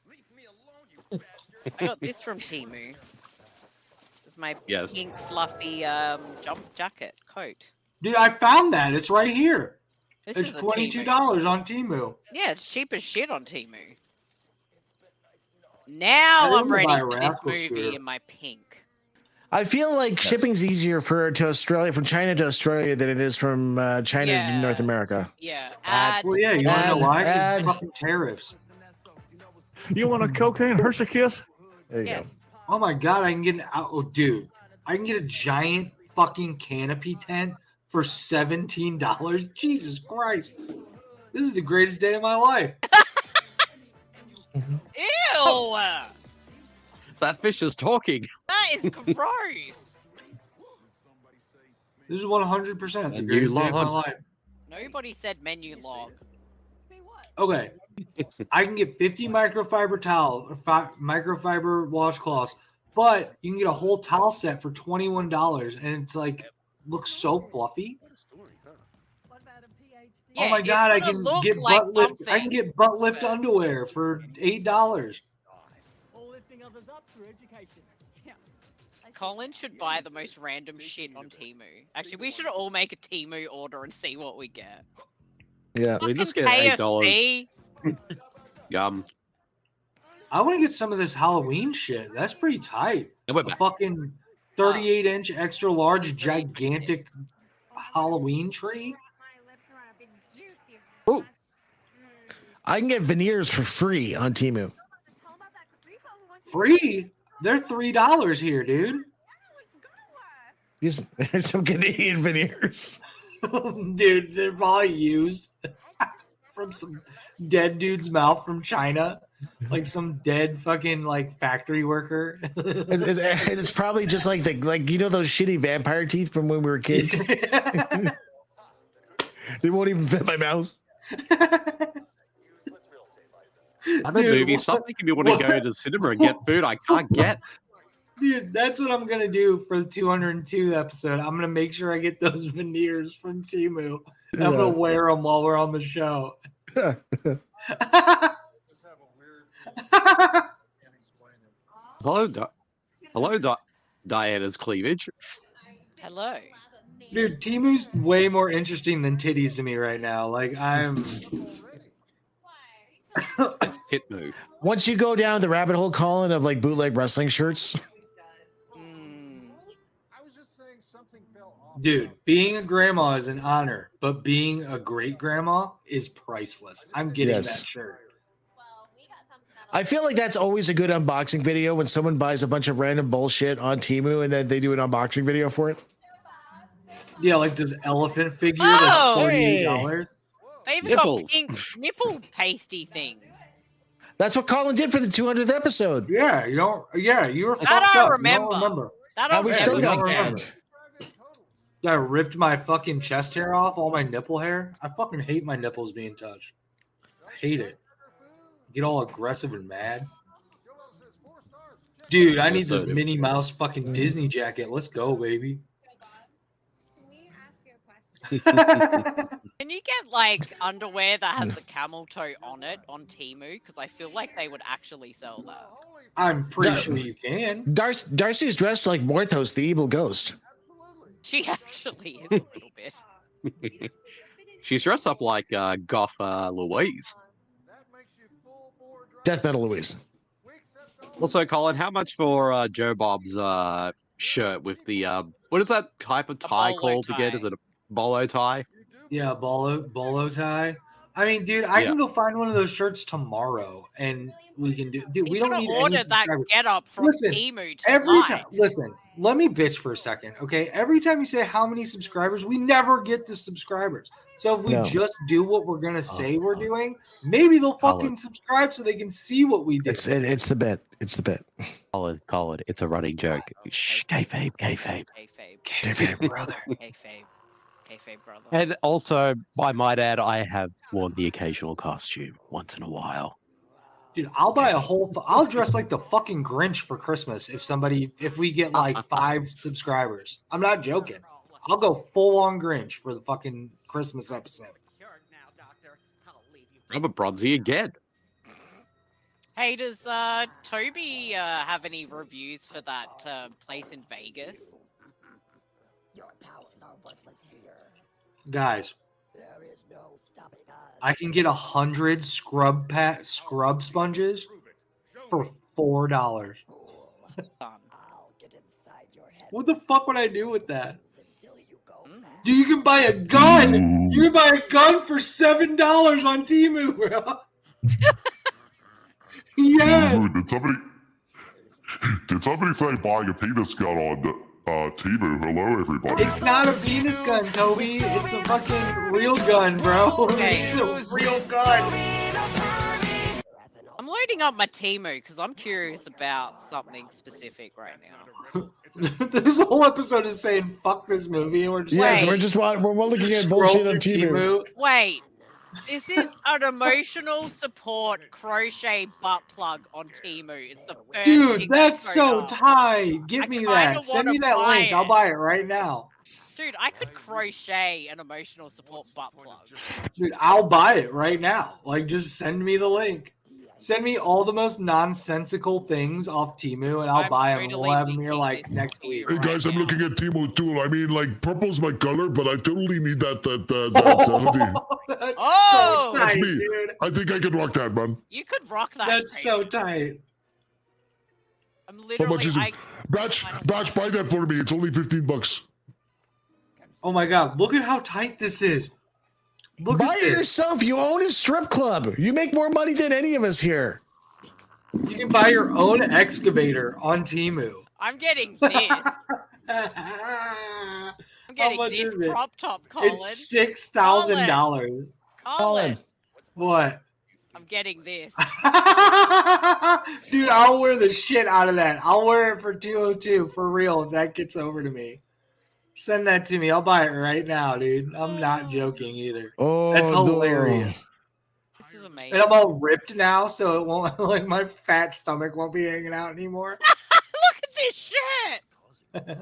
I got this from Temu. It's my Yes. pink, fluffy um, jump jacket coat. Dude, I found that. It's right here. This It's is a twenty-two Temu. dollars on Temu. Yeah, it's cheap as shit on Temu. Now I I'm wanna ready buy a for this raffle movie skirt. in my pink. I feel like Yes. shipping's easier for to Australia from China to Australia than it is from uh, China Yeah. to North America. Yeah, Add- add. Well, yeah, you want to know Add- why? 'Cause add- fucking tariffs. You want a cocaine Hershey kiss? There you Yeah. go. Oh my god, I can get an oh dude. I can get a giant fucking canopy tent for seventeen dollars. Jesus Christ. This is the greatest day of my life. Ew! That fish is talking. That is gross. This is one hundred percent the And greatest you day of my love- life. Nobody said menu log. Okay. I can get fifty microfiber towels or fi- microfiber washcloths, but you can get a whole towel set for twenty-one dollars and it's like looks so fluffy. Yeah, oh my it's god, I gonna can look get like butt lift I can something, get butt lift but- underwear for eight dollars. Colin should buy the most random shit on Temu. Actually, we should all make a Temu order and see what we get. Yeah. We just Fucking get eight dollars. K F C. Gum. I want to get some of this Halloween shit. That's pretty tight. And we're A back. fucking thirty-eight inch extra large gigantic Halloween tree. Ooh. I can get veneers for free on Temu. Free? They're three dollars here, dude. These there's some Canadian veneers. Dude, they're probably used from some dead dude's mouth from China, like some dead fucking like factory worker. It's, it's, it's probably just like the like you know those shitty vampire teeth from when we were kids. They won't even fit my mouth. I'm in Dude, movies. what- Stop making me want to go what- to the cinema and get food I can't get. Dude, that's what I'm gonna do for the two hundred two episode. I'm gonna make sure I get those veneers from Temu. And I'm gonna Yeah. wear them while we're on the show. Hello, Di- hello, Di- Diana's cleavage. Hello. Dude, Temu's way more interesting than titties to me right now. Like I'm It's tit move. Once you go down the rabbit hole, Colin, of like bootleg wrestling shirts, Dude, being a grandma is an honor, but being a great grandma is priceless. I'm getting Yes. that shirt. I feel like that's always a good unboxing video when someone buys a bunch of random bullshit on Temu and then they do an unboxing video for it. Yeah, like this elephant figure Oh! that's forty-eight dollars. They even Nipples. got pink nipple pasty things. That's what Colin did for the two hundredth episode. Yeah, you don't. Yeah, you were That fucked I up. You don't remember. remember. That How I we Yeah, still you got don't remember. canned. I ripped my fucking chest hair off, all my nipple hair. I fucking hate my nipples being touched. I hate it. Get all aggressive and mad. Dude, I need this So- Minnie Mouse fucking Disney jacket. Let's go, baby. Can you get like underwear that has the camel toe on it on Temu? Because I feel like they would actually sell that. I'm pretty Dar- sure you can. Darcy, Darcy's dressed like Morthos, the evil ghost. She actually is a little bit. She's dressed up like uh, goth uh, Louise. Death Metal Louise. Also, Colin, how much for uh, Joe Bob's uh, shirt with the uh, what is that type of tie bolo called again? tie. Is it a bolo tie? Yeah, bolo bolo tie. I mean, dude, I Yeah. can go find one of those shirts tomorrow, and we can do. Dude, We we should don't have need any ordered that subscribers. get up from Listen, Temu Every time, tonight. listen, let me bitch for a second, okay? Every time you say how many subscribers, we never get the subscribers. So if we No. just do what we're gonna say we're doing, maybe they'll Colin. fucking subscribe so they can see what we did. It's it, it's the bit. It's the bit. Colin, Colin, it's a running joke. Shh, kayfabe, kayfabe. Kayfabe. Kayfabe, brother. Kayfabe. Kayfabe, brother. And also, I might add, I have worn the occasional costume once in a while. Dude, I'll buy a whole. I'll dress like the fucking Grinch for Christmas if somebody, if we get like five subscribers. I'm not joking. I'll go full on Grinch for the fucking Christmas episode. I'm a bronzy again. Hey, does uh, Toby uh, have any reviews for that uh, place in Vegas? Guys, I can get a hundred scrub pack scrub sponges for four dollars. What the fuck would I do with that? Dude, you can buy a gun. You can buy a gun for seven dollars on Temu, bro. Yes. Ooh, did somebody did somebody say buying a penis gun on uh, Temu? Hello, everybody. It's not a penis gun, Toby. It's a fucking real gun, bro. Okay. It's a real gun. I'm loading up my Temu because I'm curious about something specific right now. This whole episode is saying "fuck this movie," and we're just Yes, like, we're just wa- we're looking at scroll bullshit on through T V. Temu. Wait, this is an emotional support crochet butt plug on Temu. It's the first Dude, thing that's I so showed up. tight. Give I me kinda that. Send wanna me that buy link. I'll it. buy it right now. Dude, I could crochet an emotional support butt plug. Dude, I'll buy it right now. Like, just send me the link. Send me all the most nonsensical things off Temu, and I'll I'm buy them. And totally we'll have them here linking like this next to week. you Hey right guys, I'm now. looking at Timo too. I mean, like purple's my color, but I totally need that. That that. that uh, hoodie. That's Oh! so That's tight, me. dude. I think I can rock that, man. You could rock that. That's Craig. so tight. I'm How literally. much is I, it? Batch, batch, buy that for me. It's only fifteen bucks. Oh my god, look at how tight this is. Look Buy at it this. yourself. You own a strip club. You make more money than any of us here. You can buy your own excavator on Temu. I'm getting this. I'm getting much this is it? crop top, Colin. It's six thousand dollars. Colin, What? I'm getting this. Dude, I'll wear the shit out of that. I'll wear it for two oh two for real if that gets over to me. Send that to me. I'll buy it right now, dude. I'm not joking either. Oh, That's no. hilarious. This is amazing. And I'm all ripped now, so it won't like my fat stomach won't be hanging out anymore. Look at this shit.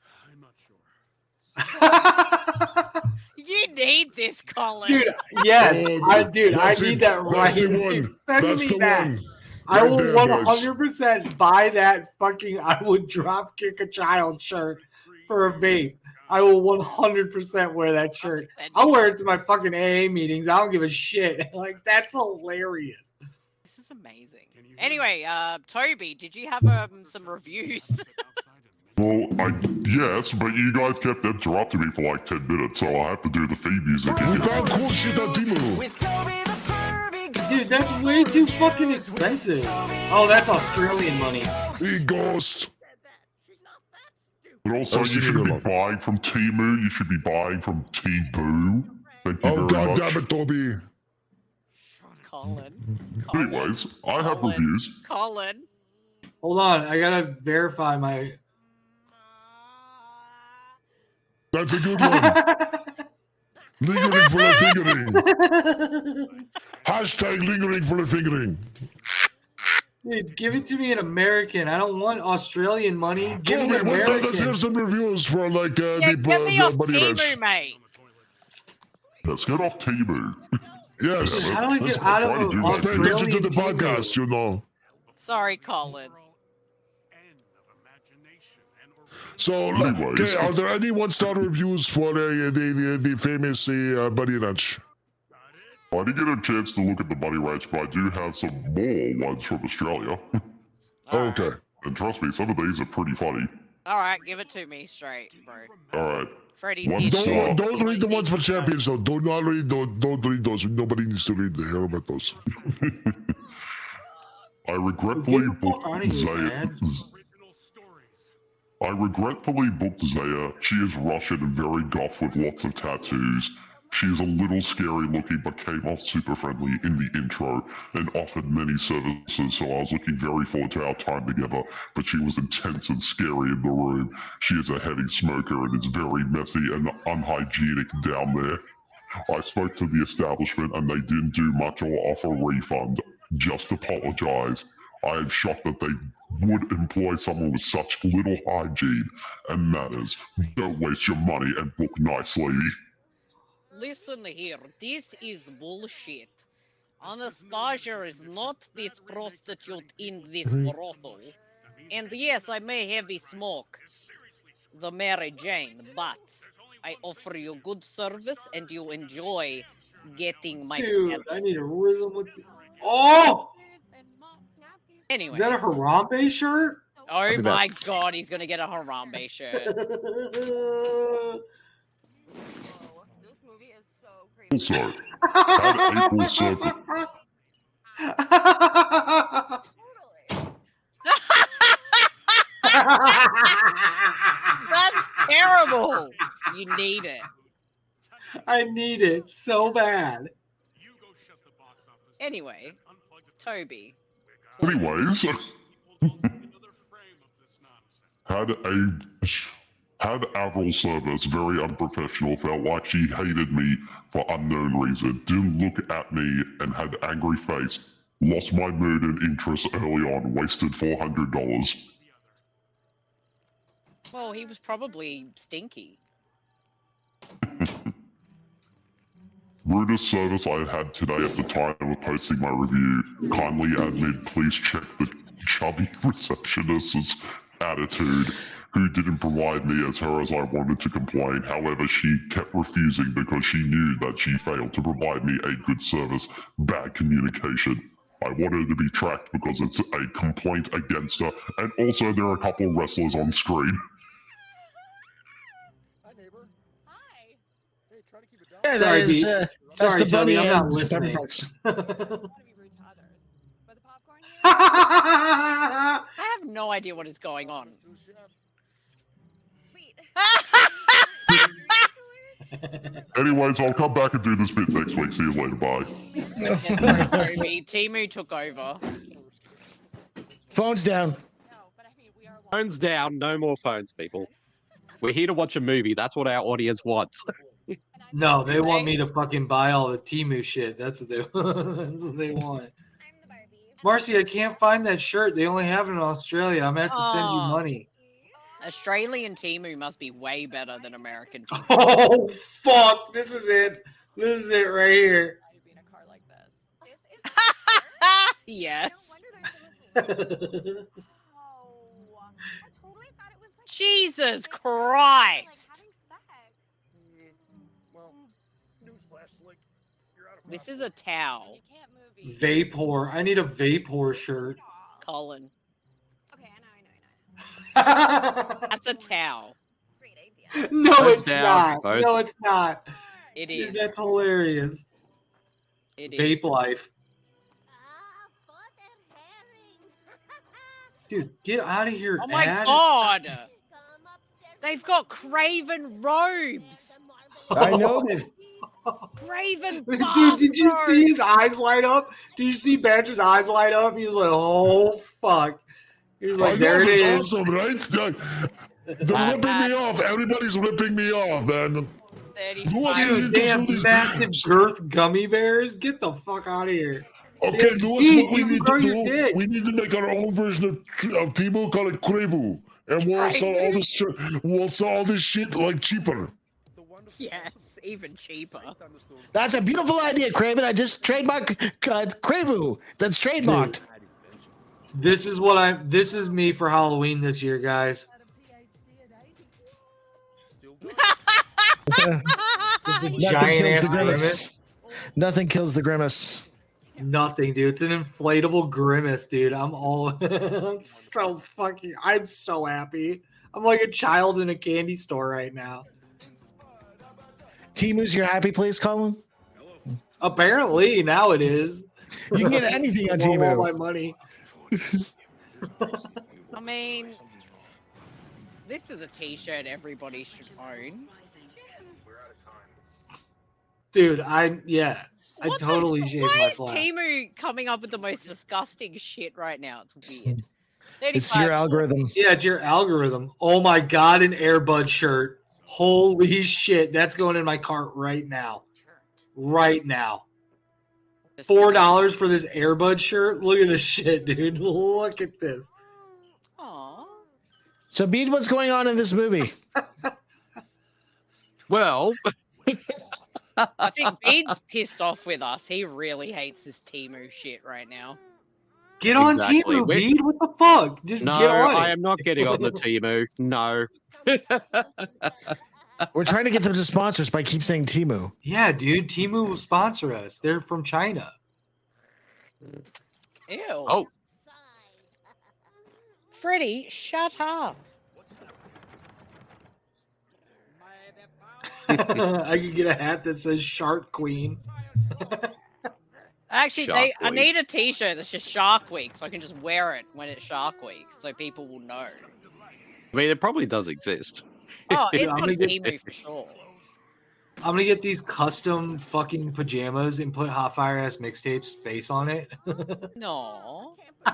You need this, Colin. Dude, yes, Oh, I dude, I that's need it. that That's right. the one. Send That's me the that. one. I Right will there, one guys. hundred percent buy that fucking I would drop kick a child shirt for a vape. I will one hundred percent wear that shirt. I'll wear it to my fucking A A meetings. I don't give a shit. Like, that's hilarious. This is amazing. Anyway, uh, Toby, did you have um, some reviews? Well, I yes, but you guys kept interrupting me for like ten minutes, so I have to do the theme music again. We found cool shit on Temu. Dude, that's way too fucking expensive. Oh, that's Australian money. He ghost. But also, Oh, you shit, shouldn't be you're buying from Temu. You should be buying from T-Boo. Thank you Oh, very God much. damn it, Toby. Colin. Anyways, I have Colin. reviews. Colin. Hold on, I gotta verify my. That's a good one. Lingering for the fingering. Hashtag lingering for the fingering. Dude, give it to me in American. I don't want Australian money. Give me Toby, what the, let's hear American. some reviews for like uh, Yeah, the, get uh, me the off money Temu, match. mate. Let's get off Temu. Yes. How do I let's get out of try to do a that. Pay attention to the Australian Temu? podcast, you know. Sorry, Colin. So, okay, are there any one-star reviews for uh, the, the the famous uh, Buddy Ranch? I didn't get a chance to look at the Buddy Ranch, but I do have some more ones from Australia. Okay. And trust me, some of these are pretty funny. All right, give it to me straight, bro. All right. Freddy's One here. star. Don't, don't read the ones for champions, though. Do not read those. Don't read those. Nobody needs to read the hell about those. I regretfully Get the fuck booked outta here, Zaya. man. I regretfully booked Zaya. She is Russian and very goth with lots of tattoos. She is a little scary looking but came off super friendly in the intro and offered many services, so I was looking very forward to our time together, but she was intense and scary in the room. She is a heavy smoker and is very messy and unhygienic down there. I spoke to the establishment and they didn't do much or offer a refund. Just apologize. I am shocked that they would employ someone with such little hygiene and manners. Don't waste your money and book nicely. Listen here, this is bullshit. Anastasia is not this prostitute in this brothel. And yes, I may heavy smoke the Mary Jane, but I offer you good service and you enjoy getting my Dude, pants. I need a rhythm with the... Oh! Anyway. Is that a Harambe shirt? Oh my god, he's gonna get a Harambe shirt. Also, had April Circle. That's terrible. You need it. I need it so bad. Anyway, Toby. Anyways, had a had Avril Service very unprofessional, felt like she hated me for unknown reason, didn't look at me and had angry face, lost my mood and interest early on, wasted four hundred dollars. Well, he was probably stinky. Rudest service I had today at the time of posting my review. Kindly admit, please check the chubby receptionist's attitude, who didn't provide me as her as I wanted to complain. However, she kept refusing because she knew that she failed to provide me a good service. Bad communication. I wanted to be tracked because it's a complaint against her, and also there are a couple wrestlers on screen. Yeah, that Sorry, is, Pete. uh, that's Sorry, the Tony, bunny I'm not and listening. Pepperfox. I have no idea what is going on. Anyways, I'll come back and do this bit next week. See you later. Bye. Toby, Timu took over. Phones down. Phones down. No more phones, people. We're here to watch a movie. That's what our audience wants. No, they want me to fucking buy all the Temu shit. That's what they, that's what they want. Marcy, I can't find that shirt. They only have it in Australia. I'm gonna have to send you Oh. money. Australian Timu must be way better than American Timu. Oh fuck! This is it. This is it right here. Yes. Jesus Christ! This is a towel. Vapor. I need a Vapor shirt. Colin. That's a towel. No, Phones it's down. not. Phones- No, it's not. It Dude, is. that's hilarious. It is. Vape life. Dude, get out of here. Oh my ad. god! They've got Craven robes. I know this. Craven Dude, did you bathrobes. see his eyes light up? Did you see Badger's eyes light up? He was like, oh, fuck. He was I like, know, there it it's is. awesome, right? They're, they're ripping me off. Everybody's ripping me off, man. Who wants to Dude, eat they this have with these massive girth gummy bears. Get the fuck out of here. Okay, Dude, do us eat, what we you need grow to your do. dick. We need to make our own version of, of Timo, call it Krebu. And we'll sell all this shit. We'll sell all this shit like cheaper. Yes, even cheaper. That's a beautiful idea, Craven. I just trademark uh, Cravu. That's trademarked. This is what I. This is me for Halloween this year, guys. Nothing Giant kills ass the grimace. grimace. Nothing kills the grimace. Nothing, dude. It's an inflatable grimace, dude. I'm all. I'm so fucking. I'm so happy. I'm like a child in a candy store right now. Timu's your happy place, Colin? Apparently, now it is. You can get anything on I want all Temu. my money. I mean, this is a t-shirt everybody should own. Dude, I yeah. I What the totally f- shaved Why my is flap. Timu coming up with the most disgusting shit right now? It's weird. It's your algorithm. Yeah, it's your algorithm. Oh my god, an Airbud shirt. Holy shit. That's going in my cart right now. Right now. Four dollars for this Airbud shirt? Look at this shit, dude. Look at this. So, Bede, what's going on in this movie? Well, I think Bede's pissed off with us. He really hates this Temu shit right now. Get on Exactly. Temu, We're- Bede. What the fuck? Just No, get on I it. am not getting on the Temu. No. We're trying to get them to sponsor us by keep saying Temu. Yeah, dude. Temu will sponsor us. They're from China. Ew. Oh. Freddy, shut up. I could get a hat that says Shark Queen. Actually, Shark they, I Week. need a t-shirt that's just Shark Week so I can just wear it when it's Shark Week so people will know. I mean, it probably does exist. Oh, it's I'm on gonna get- Temu for sure. I'm gonna get these custom fucking pajamas and put Hot Fire Ass Mixtapes face on it. No.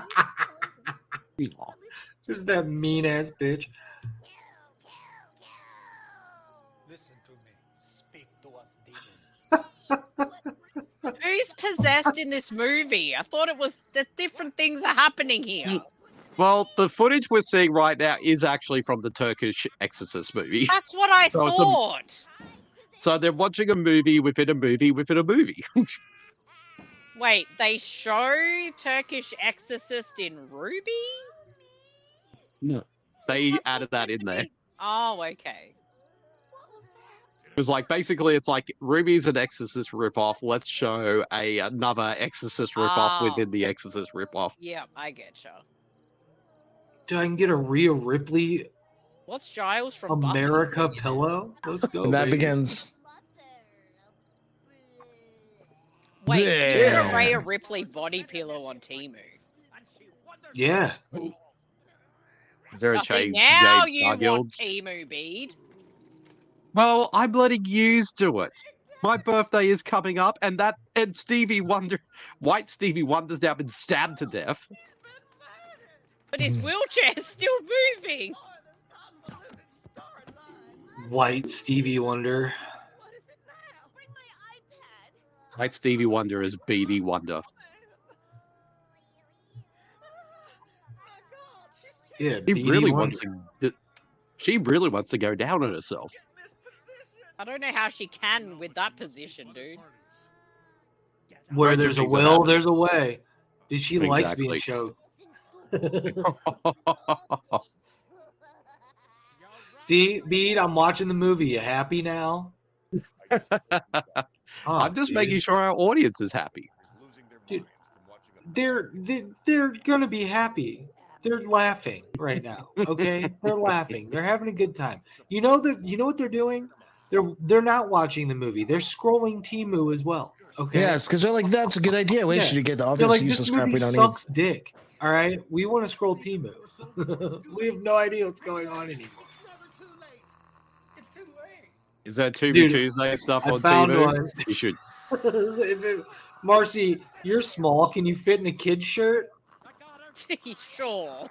Just that mean ass bitch. Who's possessed in this movie? I thought it was the different things are happening here. Well, the footage we're seeing right now is actually from the Turkish Exorcist movie. That's what I So it's a- thought. So they're watching a movie within a movie within a movie. Wait, they show Turkish Exorcist in Ruby? No. They added that in there. Oh, okay. It was like basically it's like Ruby's an Exorcist ripoff. Let's show a another Exorcist ripoff Oh. within the Exorcist ripoff. Yeah, I get you. Dude, I can get a Rhea Ripley What's Giles from Buffy? America pillow. Let's go. And that baby. begins. Wait, you Yeah. put a Rhea Ripley body pillow on Temu. Yeah. Is there a Oh, see, change? now Jade you want Garfield? Temu, Bede. Well, I'm letting yous do it. My birthday is coming up, and that and Stevie Wonder, White Stevie Wonder's now been stabbed to death. But his wheelchair's still moving. White Stevie Wonder. White Stevie Wonder is Beady Wonder. Yeah, She Beady really Wonder. wants to. d- She really wants to go down on herself. I don't know how she can with that position, dude. Where Right, there's a things will will, happen. there's a way. Dude, she likes being Exactly. choked. See, Bede, I'm watching the movie. You happy now? Oh, I'm just dude. making sure our audience is happy. They're, they're they're gonna be happy. They're laughing right now. Okay, they're laughing. They're having a good time. You know that. You know what they're doing? They're they're not watching the movie. They're scrolling Temu as well. Okay. Yes, because they're like, that's a good idea. We Yeah. should get all They're this like, useless this crap movie we don't sucks dick. All right, we want to scroll Temu. We have no idea what's going on anymore. Is that Tubi Dude, Tuesday stuff I on found T V? one. You should. If it- Marcy, you're small. Can you fit in a kid's shirt? Sure.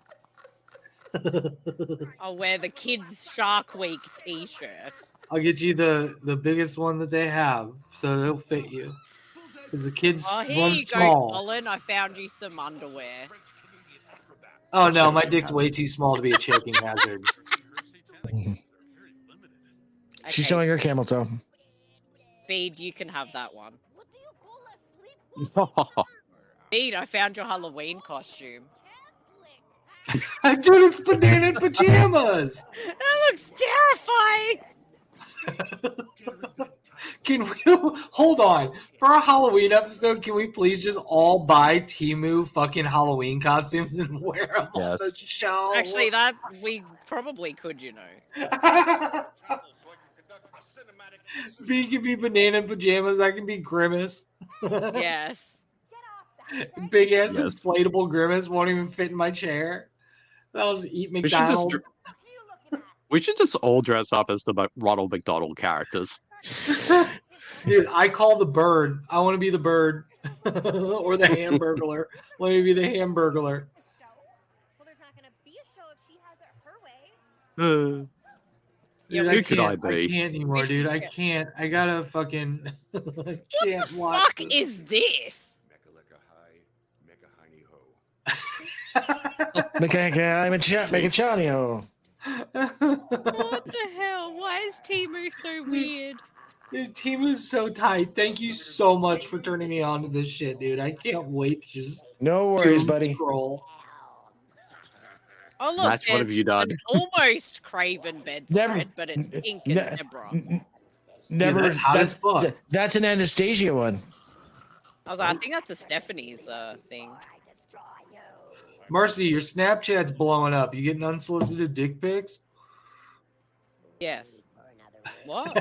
I'll wear the kids Shark Week t-shirt. I'll get you the the biggest one that they have, so they'll fit you. Because the kids Oh, here run you go, small. Colin. I found you some underwear. Oh no, my dick's way too small to be a choking hazard. She's Okay. showing her camel toe. Bede, you can have that one. Bede, I found your Halloween costume. Dude, it's banana pajamas. That looks terrifying. Can we hold on for our Halloween episode? Can we please just all buy Temu fucking Halloween costumes and wear them on Yes. the show? Actually, that we probably could, you know. B can be banana pajamas. I can be Grimace. Yes. Big ass Yes. inflatable Grimace won't even fit in my chair. I'll just eat We should just. McDonald's. dr- We should just all dress up as the Mc- Ronald McDonald characters. Dude, I call the bird. I want to be the bird or the hamburglar. Let me be the hamburglar. Uh, Yeah, Dude, who I could I can't, be? can't anymore, dude. I can't. I gotta fucking. I can't What the watch fuck this. is this? Make a, I'm a chat, make a chanio. What the hell? Why is Temu so weird? Dude, Timu's so tight. Thank you so much for turning me on to this shit, dude. I can't wait to just No worries, doom buddy. scroll. Oh look, Match, what there's have you done? an almost Craven bedspread, Never- but it's pink and ne- zebra. Never. that's hot as fuck. th- that's an Anastasia one. I was like, I think that's a Stephanie's uh, thing. Marcy, your Snapchat's blowing up. You getting unsolicited dick pics? Yes. What?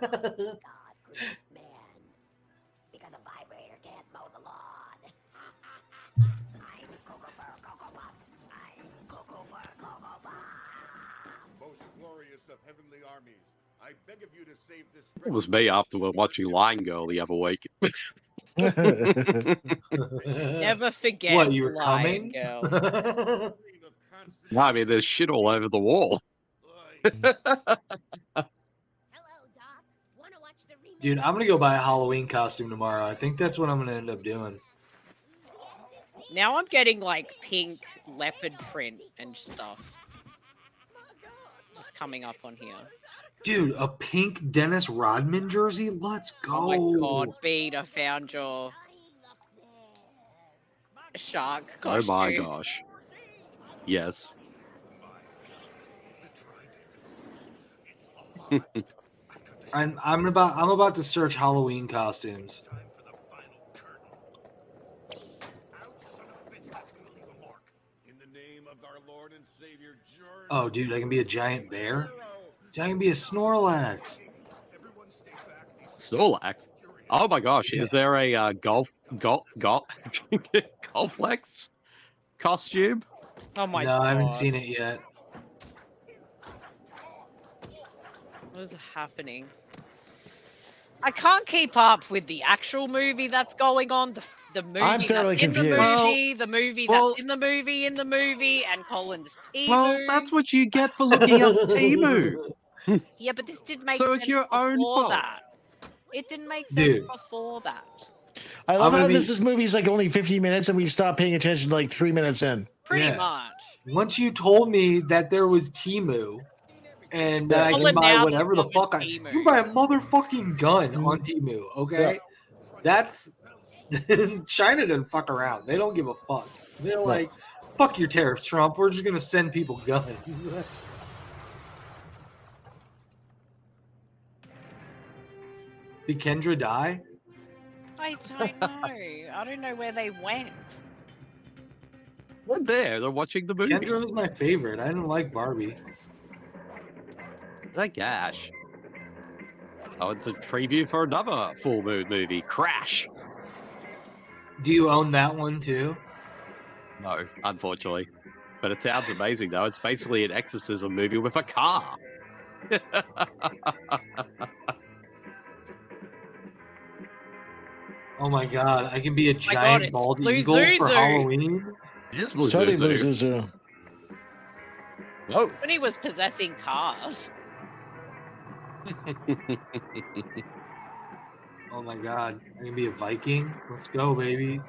Most glorious of heavenly armies, I beg of you to save this. It was me after we were watching Line Girl the other week. Never forget. What, you were Lion coming? Girl. No, I mean, there's shit all over the wall. Dude, I'm gonna go buy a Halloween costume tomorrow. I think that's what I'm gonna end up doing. Now I'm getting like pink leopard print and stuff. Just coming up on here. Dude, a pink Dennis Rodman jersey? Let's go. Oh my god, Bede, I found your shark Oh costume. my gosh. Yes. I'm I'm about I'm about to search Halloween costumes. Oh, dude, I can be a giant bear. I can be a Snorlax. Snorlax? Oh my gosh, is there a uh, golf, golf, golf, Golflex costume? Oh my no, god. I haven't seen it yet. What is happening? I can't keep up with the actual movie that's going on. The, the movie I'm thoroughly that's in the confused. movie, the movie Well- that's in the movie, in the movie, and Colin's Timu. Well, that's what you get for looking up Timu. Yeah, but this did make So sense it's your before own fault. that. It didn't make sense Dude. before that. I love I'm gonna how be- this, this movie's like only fifteen minutes and we stop paying attention like three minutes in. Pretty Yeah. much. Once you told me that there was Timu and that I Well, can buy now whatever the there's fuck I Temu. you can buy a motherfucking gun on Timu, okay? That's China doesn't fuck around. They don't give a fuck. They're like, fuck your tariffs, Trump. We're just gonna send people guns. Did Kendra die? I don't know. I don't know where they went. They're there. They're watching the movie. Kendra was my favorite. I didn't like Barbie. Oh gosh. Oh, it's a preview for another full moon movie, Crash. Do you own that one too? No, unfortunately. But it sounds amazing, though. It's basically an exorcism movie with a car. Oh my god, I can be a God, giant it's bald Blue eagle for Zuzu. Halloween. It is It's Blue totally Blue Zuzu. Zuzu. Oh. When he was possessing cars. Oh my god, I can be a Viking. Let's go, baby.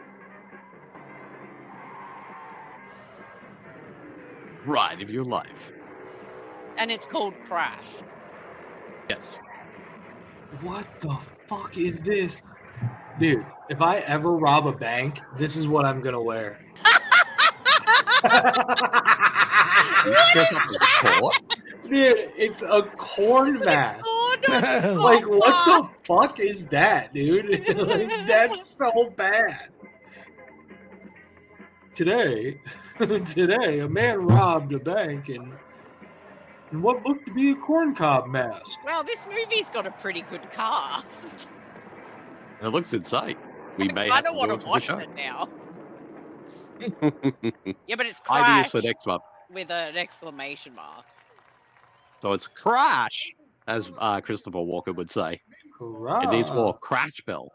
Ride of your life. And it's called Crash. Yes. What the fuck is this? Dude, if I ever rob a bank, this is what I'm gonna wear. Dress up as Thor? Dude, it's a corn mask. Oh, Like, what the fuck is that, dude? Like, that's so bad. Today, today, a man robbed a bank and in what looked to be a corncob mask. Well, this movie's got a pretty good cast. It looks insane. We may I have to don't want do to it watch for it the now. show. Yeah, but it's Ideas Crash for next month. with an exclamation mark. So it's Crash, as uh, Christopher Walker would say. It needs more Crash Bell.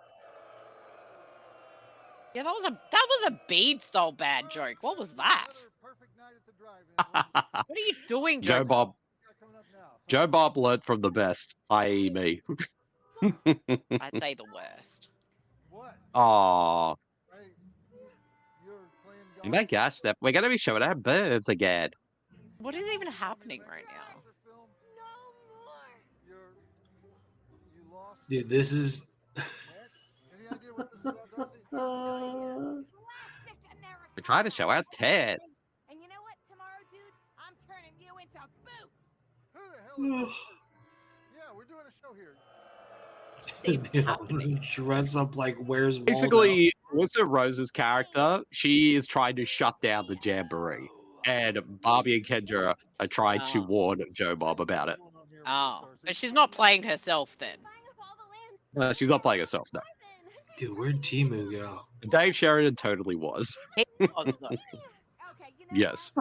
Yeah, that was a that was a Bede style bad joke. What was that? What are you doing, Joe Joe? Bob. Joe Bob learned from the best, that is me. I'd say the worst. Aww. Oh my gosh, that we're gonna be showing our boobs again. What is even happening right now? Dude, this is. We're trying to show our tits. And you know what? Tomorrow, dude, I'm turning you into boots. Who the hell is Yeah, we're doing a show here. Dude, I'm gonna dress up like Where's Waldo? Basically, Alyssa Rose's character, she is trying to shut down the Jamboree. And Barbie and Kendra are trying to Oh. warn Joe Bob about it. Oh, but she's not playing herself then. Uh, she's not playing herself, no. Dude, where'd Timu go? Dave Sheridan totally was. He was though. Yes.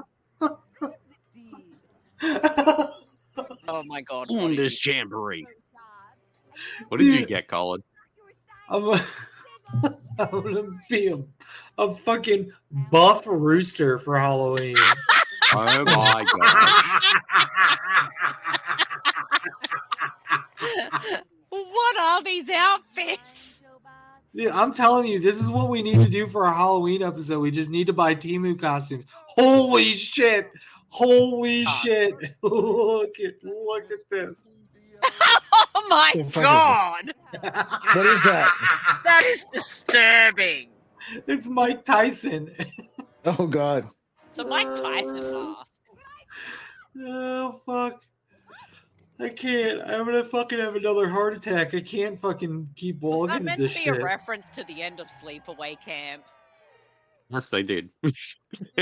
Oh my god. Mm, this Jamboree. What did you get, Colin? I'm, a, I'm gonna be a, a fucking buff rooster for Halloween. Oh my god. What are these outfits? Dude, I'm telling you, this is what we need to do for our Halloween episode. We just need to buy Timu costumes. Holy shit! Holy shit! Look at look at this. Oh my god! What is that? That is disturbing. It's Mike Tyson. Oh god. It's a Mike Tyson mask. Oh fuck. I can't. I'm gonna fucking have another heart attack. I can't fucking keep Was walking that at meant this to be shit. a reference to the end of Sleepaway Camp? Yes, they did. Studio,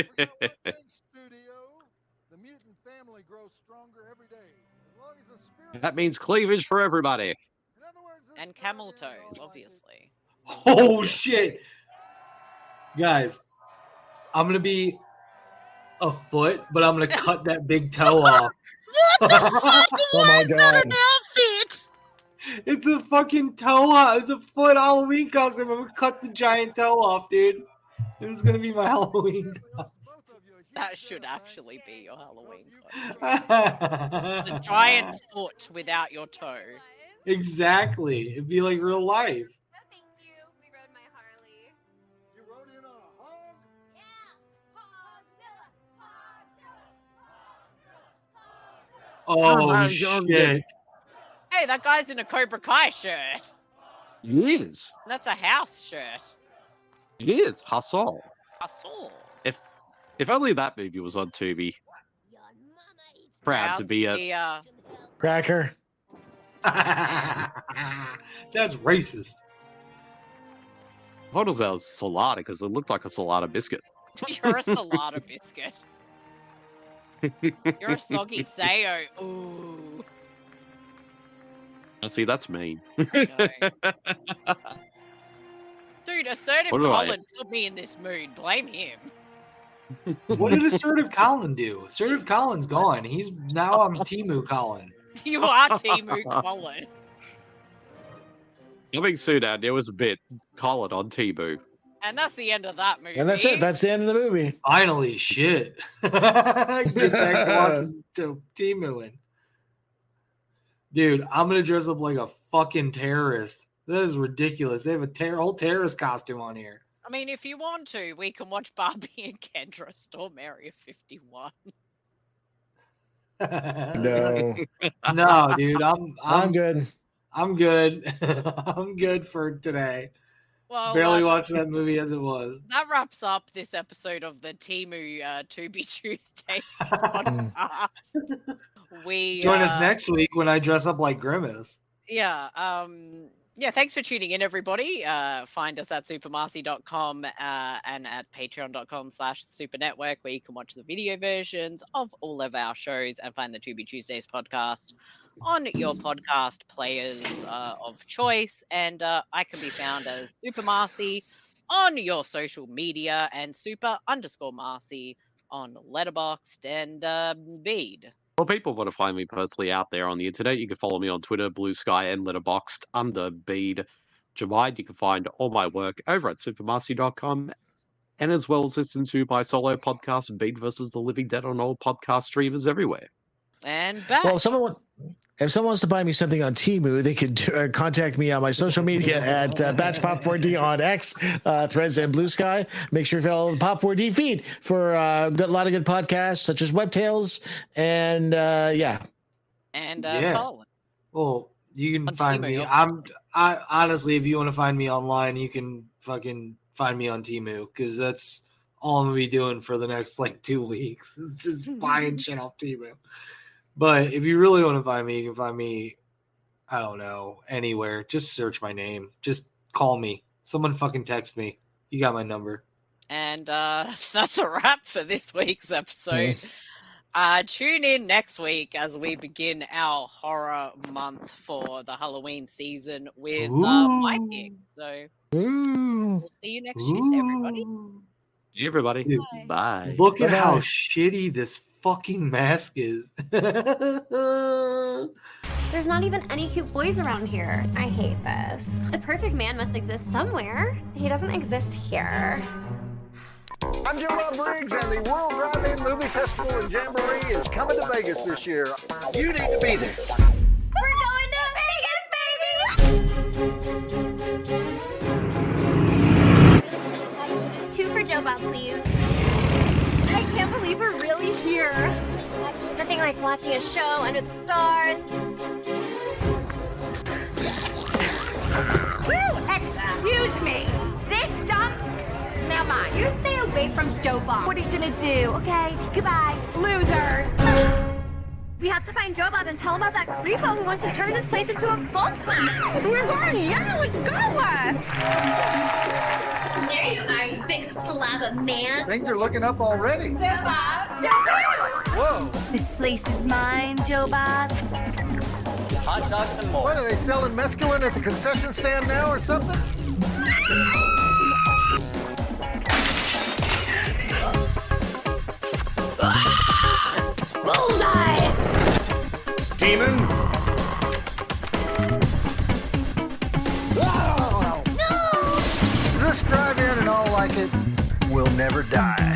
the mutant family grows stronger every day. As long as the spirit That means cleavage for everybody. And camel toes, obviously. Oh shit. Guys, I'm gonna be a foot, but I'm gonna cut that big toe off. What the fuck? Oh my god. An outfit? It's a fucking toe off. It's a foot Halloween costume. I'm gonna cut the giant toe off, dude. It's gonna be my Halloween costume. That should actually be your Halloween costume. The giant foot without your toe. Exactly. It'd be like real life. Oh, my shit. God. Hey, that guy's in a Cobra Kai shirt. He is. That's a house shirt. He is. Hustle. I saw. If if only that movie was on Tubi. Proud to be a The, uh, Cracker. That's racist. what was that? Salada, because it looked like a salada biscuit. you're a salada biscuit. You're a soggy sayo. Ooh. And see, that's mean. Dude, assertive What do I- Colin put me in this mood. Blame him. What did assertive Colin do? Assertive Colin's gone. He's now I'm Timu Colin. You are Timu Colin. Coming soon, and there was a bit Colin on Timu. And that's the end of that movie. And that's it. That's the end of the movie. Finally, shit. Get back to watching to Timuing. Dude, I'm gonna dress up like a fucking terrorist. That is ridiculous. They have a ter- whole terrorist costume on here. I mean, if you want to, we can watch Barbie and Kendra storm Area fifty-one. No. No, dude, I'm I'm, I'm good. I'm good. I'm good for today. Well, Barely uh, watched that movie as it was. that wraps up this episode of the Timu uh, To Be Tuesday podcast. we Join us uh, next week when I dress up like Grimace. Yeah. Um, yeah. Thanks for tuning in, everybody. Uh, find us at supermarcy dot com uh, and at patreon.com slash super network, where you can watch the video versions of all of our shows and find the To Be Tuesdays podcast on your podcast players uh, of choice. And uh, I can be found as Super Marcy on your social media and super underscore Marcy on Letterboxd and uh, Bead. Well, people want to find me personally out there on the internet. You can follow me on Twitter, Blue Sky, and Letterboxd under Bead Jamide. You can find all my work over at supermarcy dot com, and as well as listen to my solo podcast, Bead versus the Living Dead, on all podcast streamers everywhere. And back. Well, if someone wa- if someone wants to buy me something on Temu, they could uh, contact me on my social media at uh, Batch Pop four D on X, uh, Threads, and Blue Sky. Make sure you follow the Pop four D feed for uh, got a lot of good podcasts such as Web Tales and uh, yeah. And uh, Yeah. Colin. Well, You can On find Temu, me. obviously. I'm I honestly, if you want to find me online, you can fucking find me on Temu because that's all I'm gonna be doing for the next like two weeks. Is just buying shit off Temu. But if you really want to find me, you can find me. I don't know, anywhere. Just search my name. Just call me. Someone fucking text me. You got my number. And uh, that's a wrap for this week's episode. Uh, tune in next week as we begin our horror month for the Halloween season with uh, my pick. So Ooh. we'll see you next Tuesday, everybody. See you, everybody. Dude, Bye. Look at Bye-bye. how shitty this fucking mask is. There's not even any cute boys around here. I hate this. The perfect man must exist somewhere. He doesn't exist here. I'm Joe Bob Briggs, and the World Drive-In Movie Festival and Jamboree is coming to Vegas this year. You need to be there. We're going to Vegas, baby! Two for Joe Bob, please. I can't believe we're really here. Nothing like watching a show under the stars. Woo! Excuse me. This dump is now mine. You stay away from Joe Bob. What are you gonna do? Okay, goodbye, losers. We have to find Joe Bob and tell him about that creepo who wants to turn this place into a folk park. We're going, yeah, let's go. There you are, you big slab of man. Things are looking up already. Joe Bob, Joe Bob. Whoa. This place is mine, Joe Bob. Hot dogs and more. What, are they selling mescaline at the concession stand now or something? Bullseye! Demon? No! This drive-in and all like it will never die.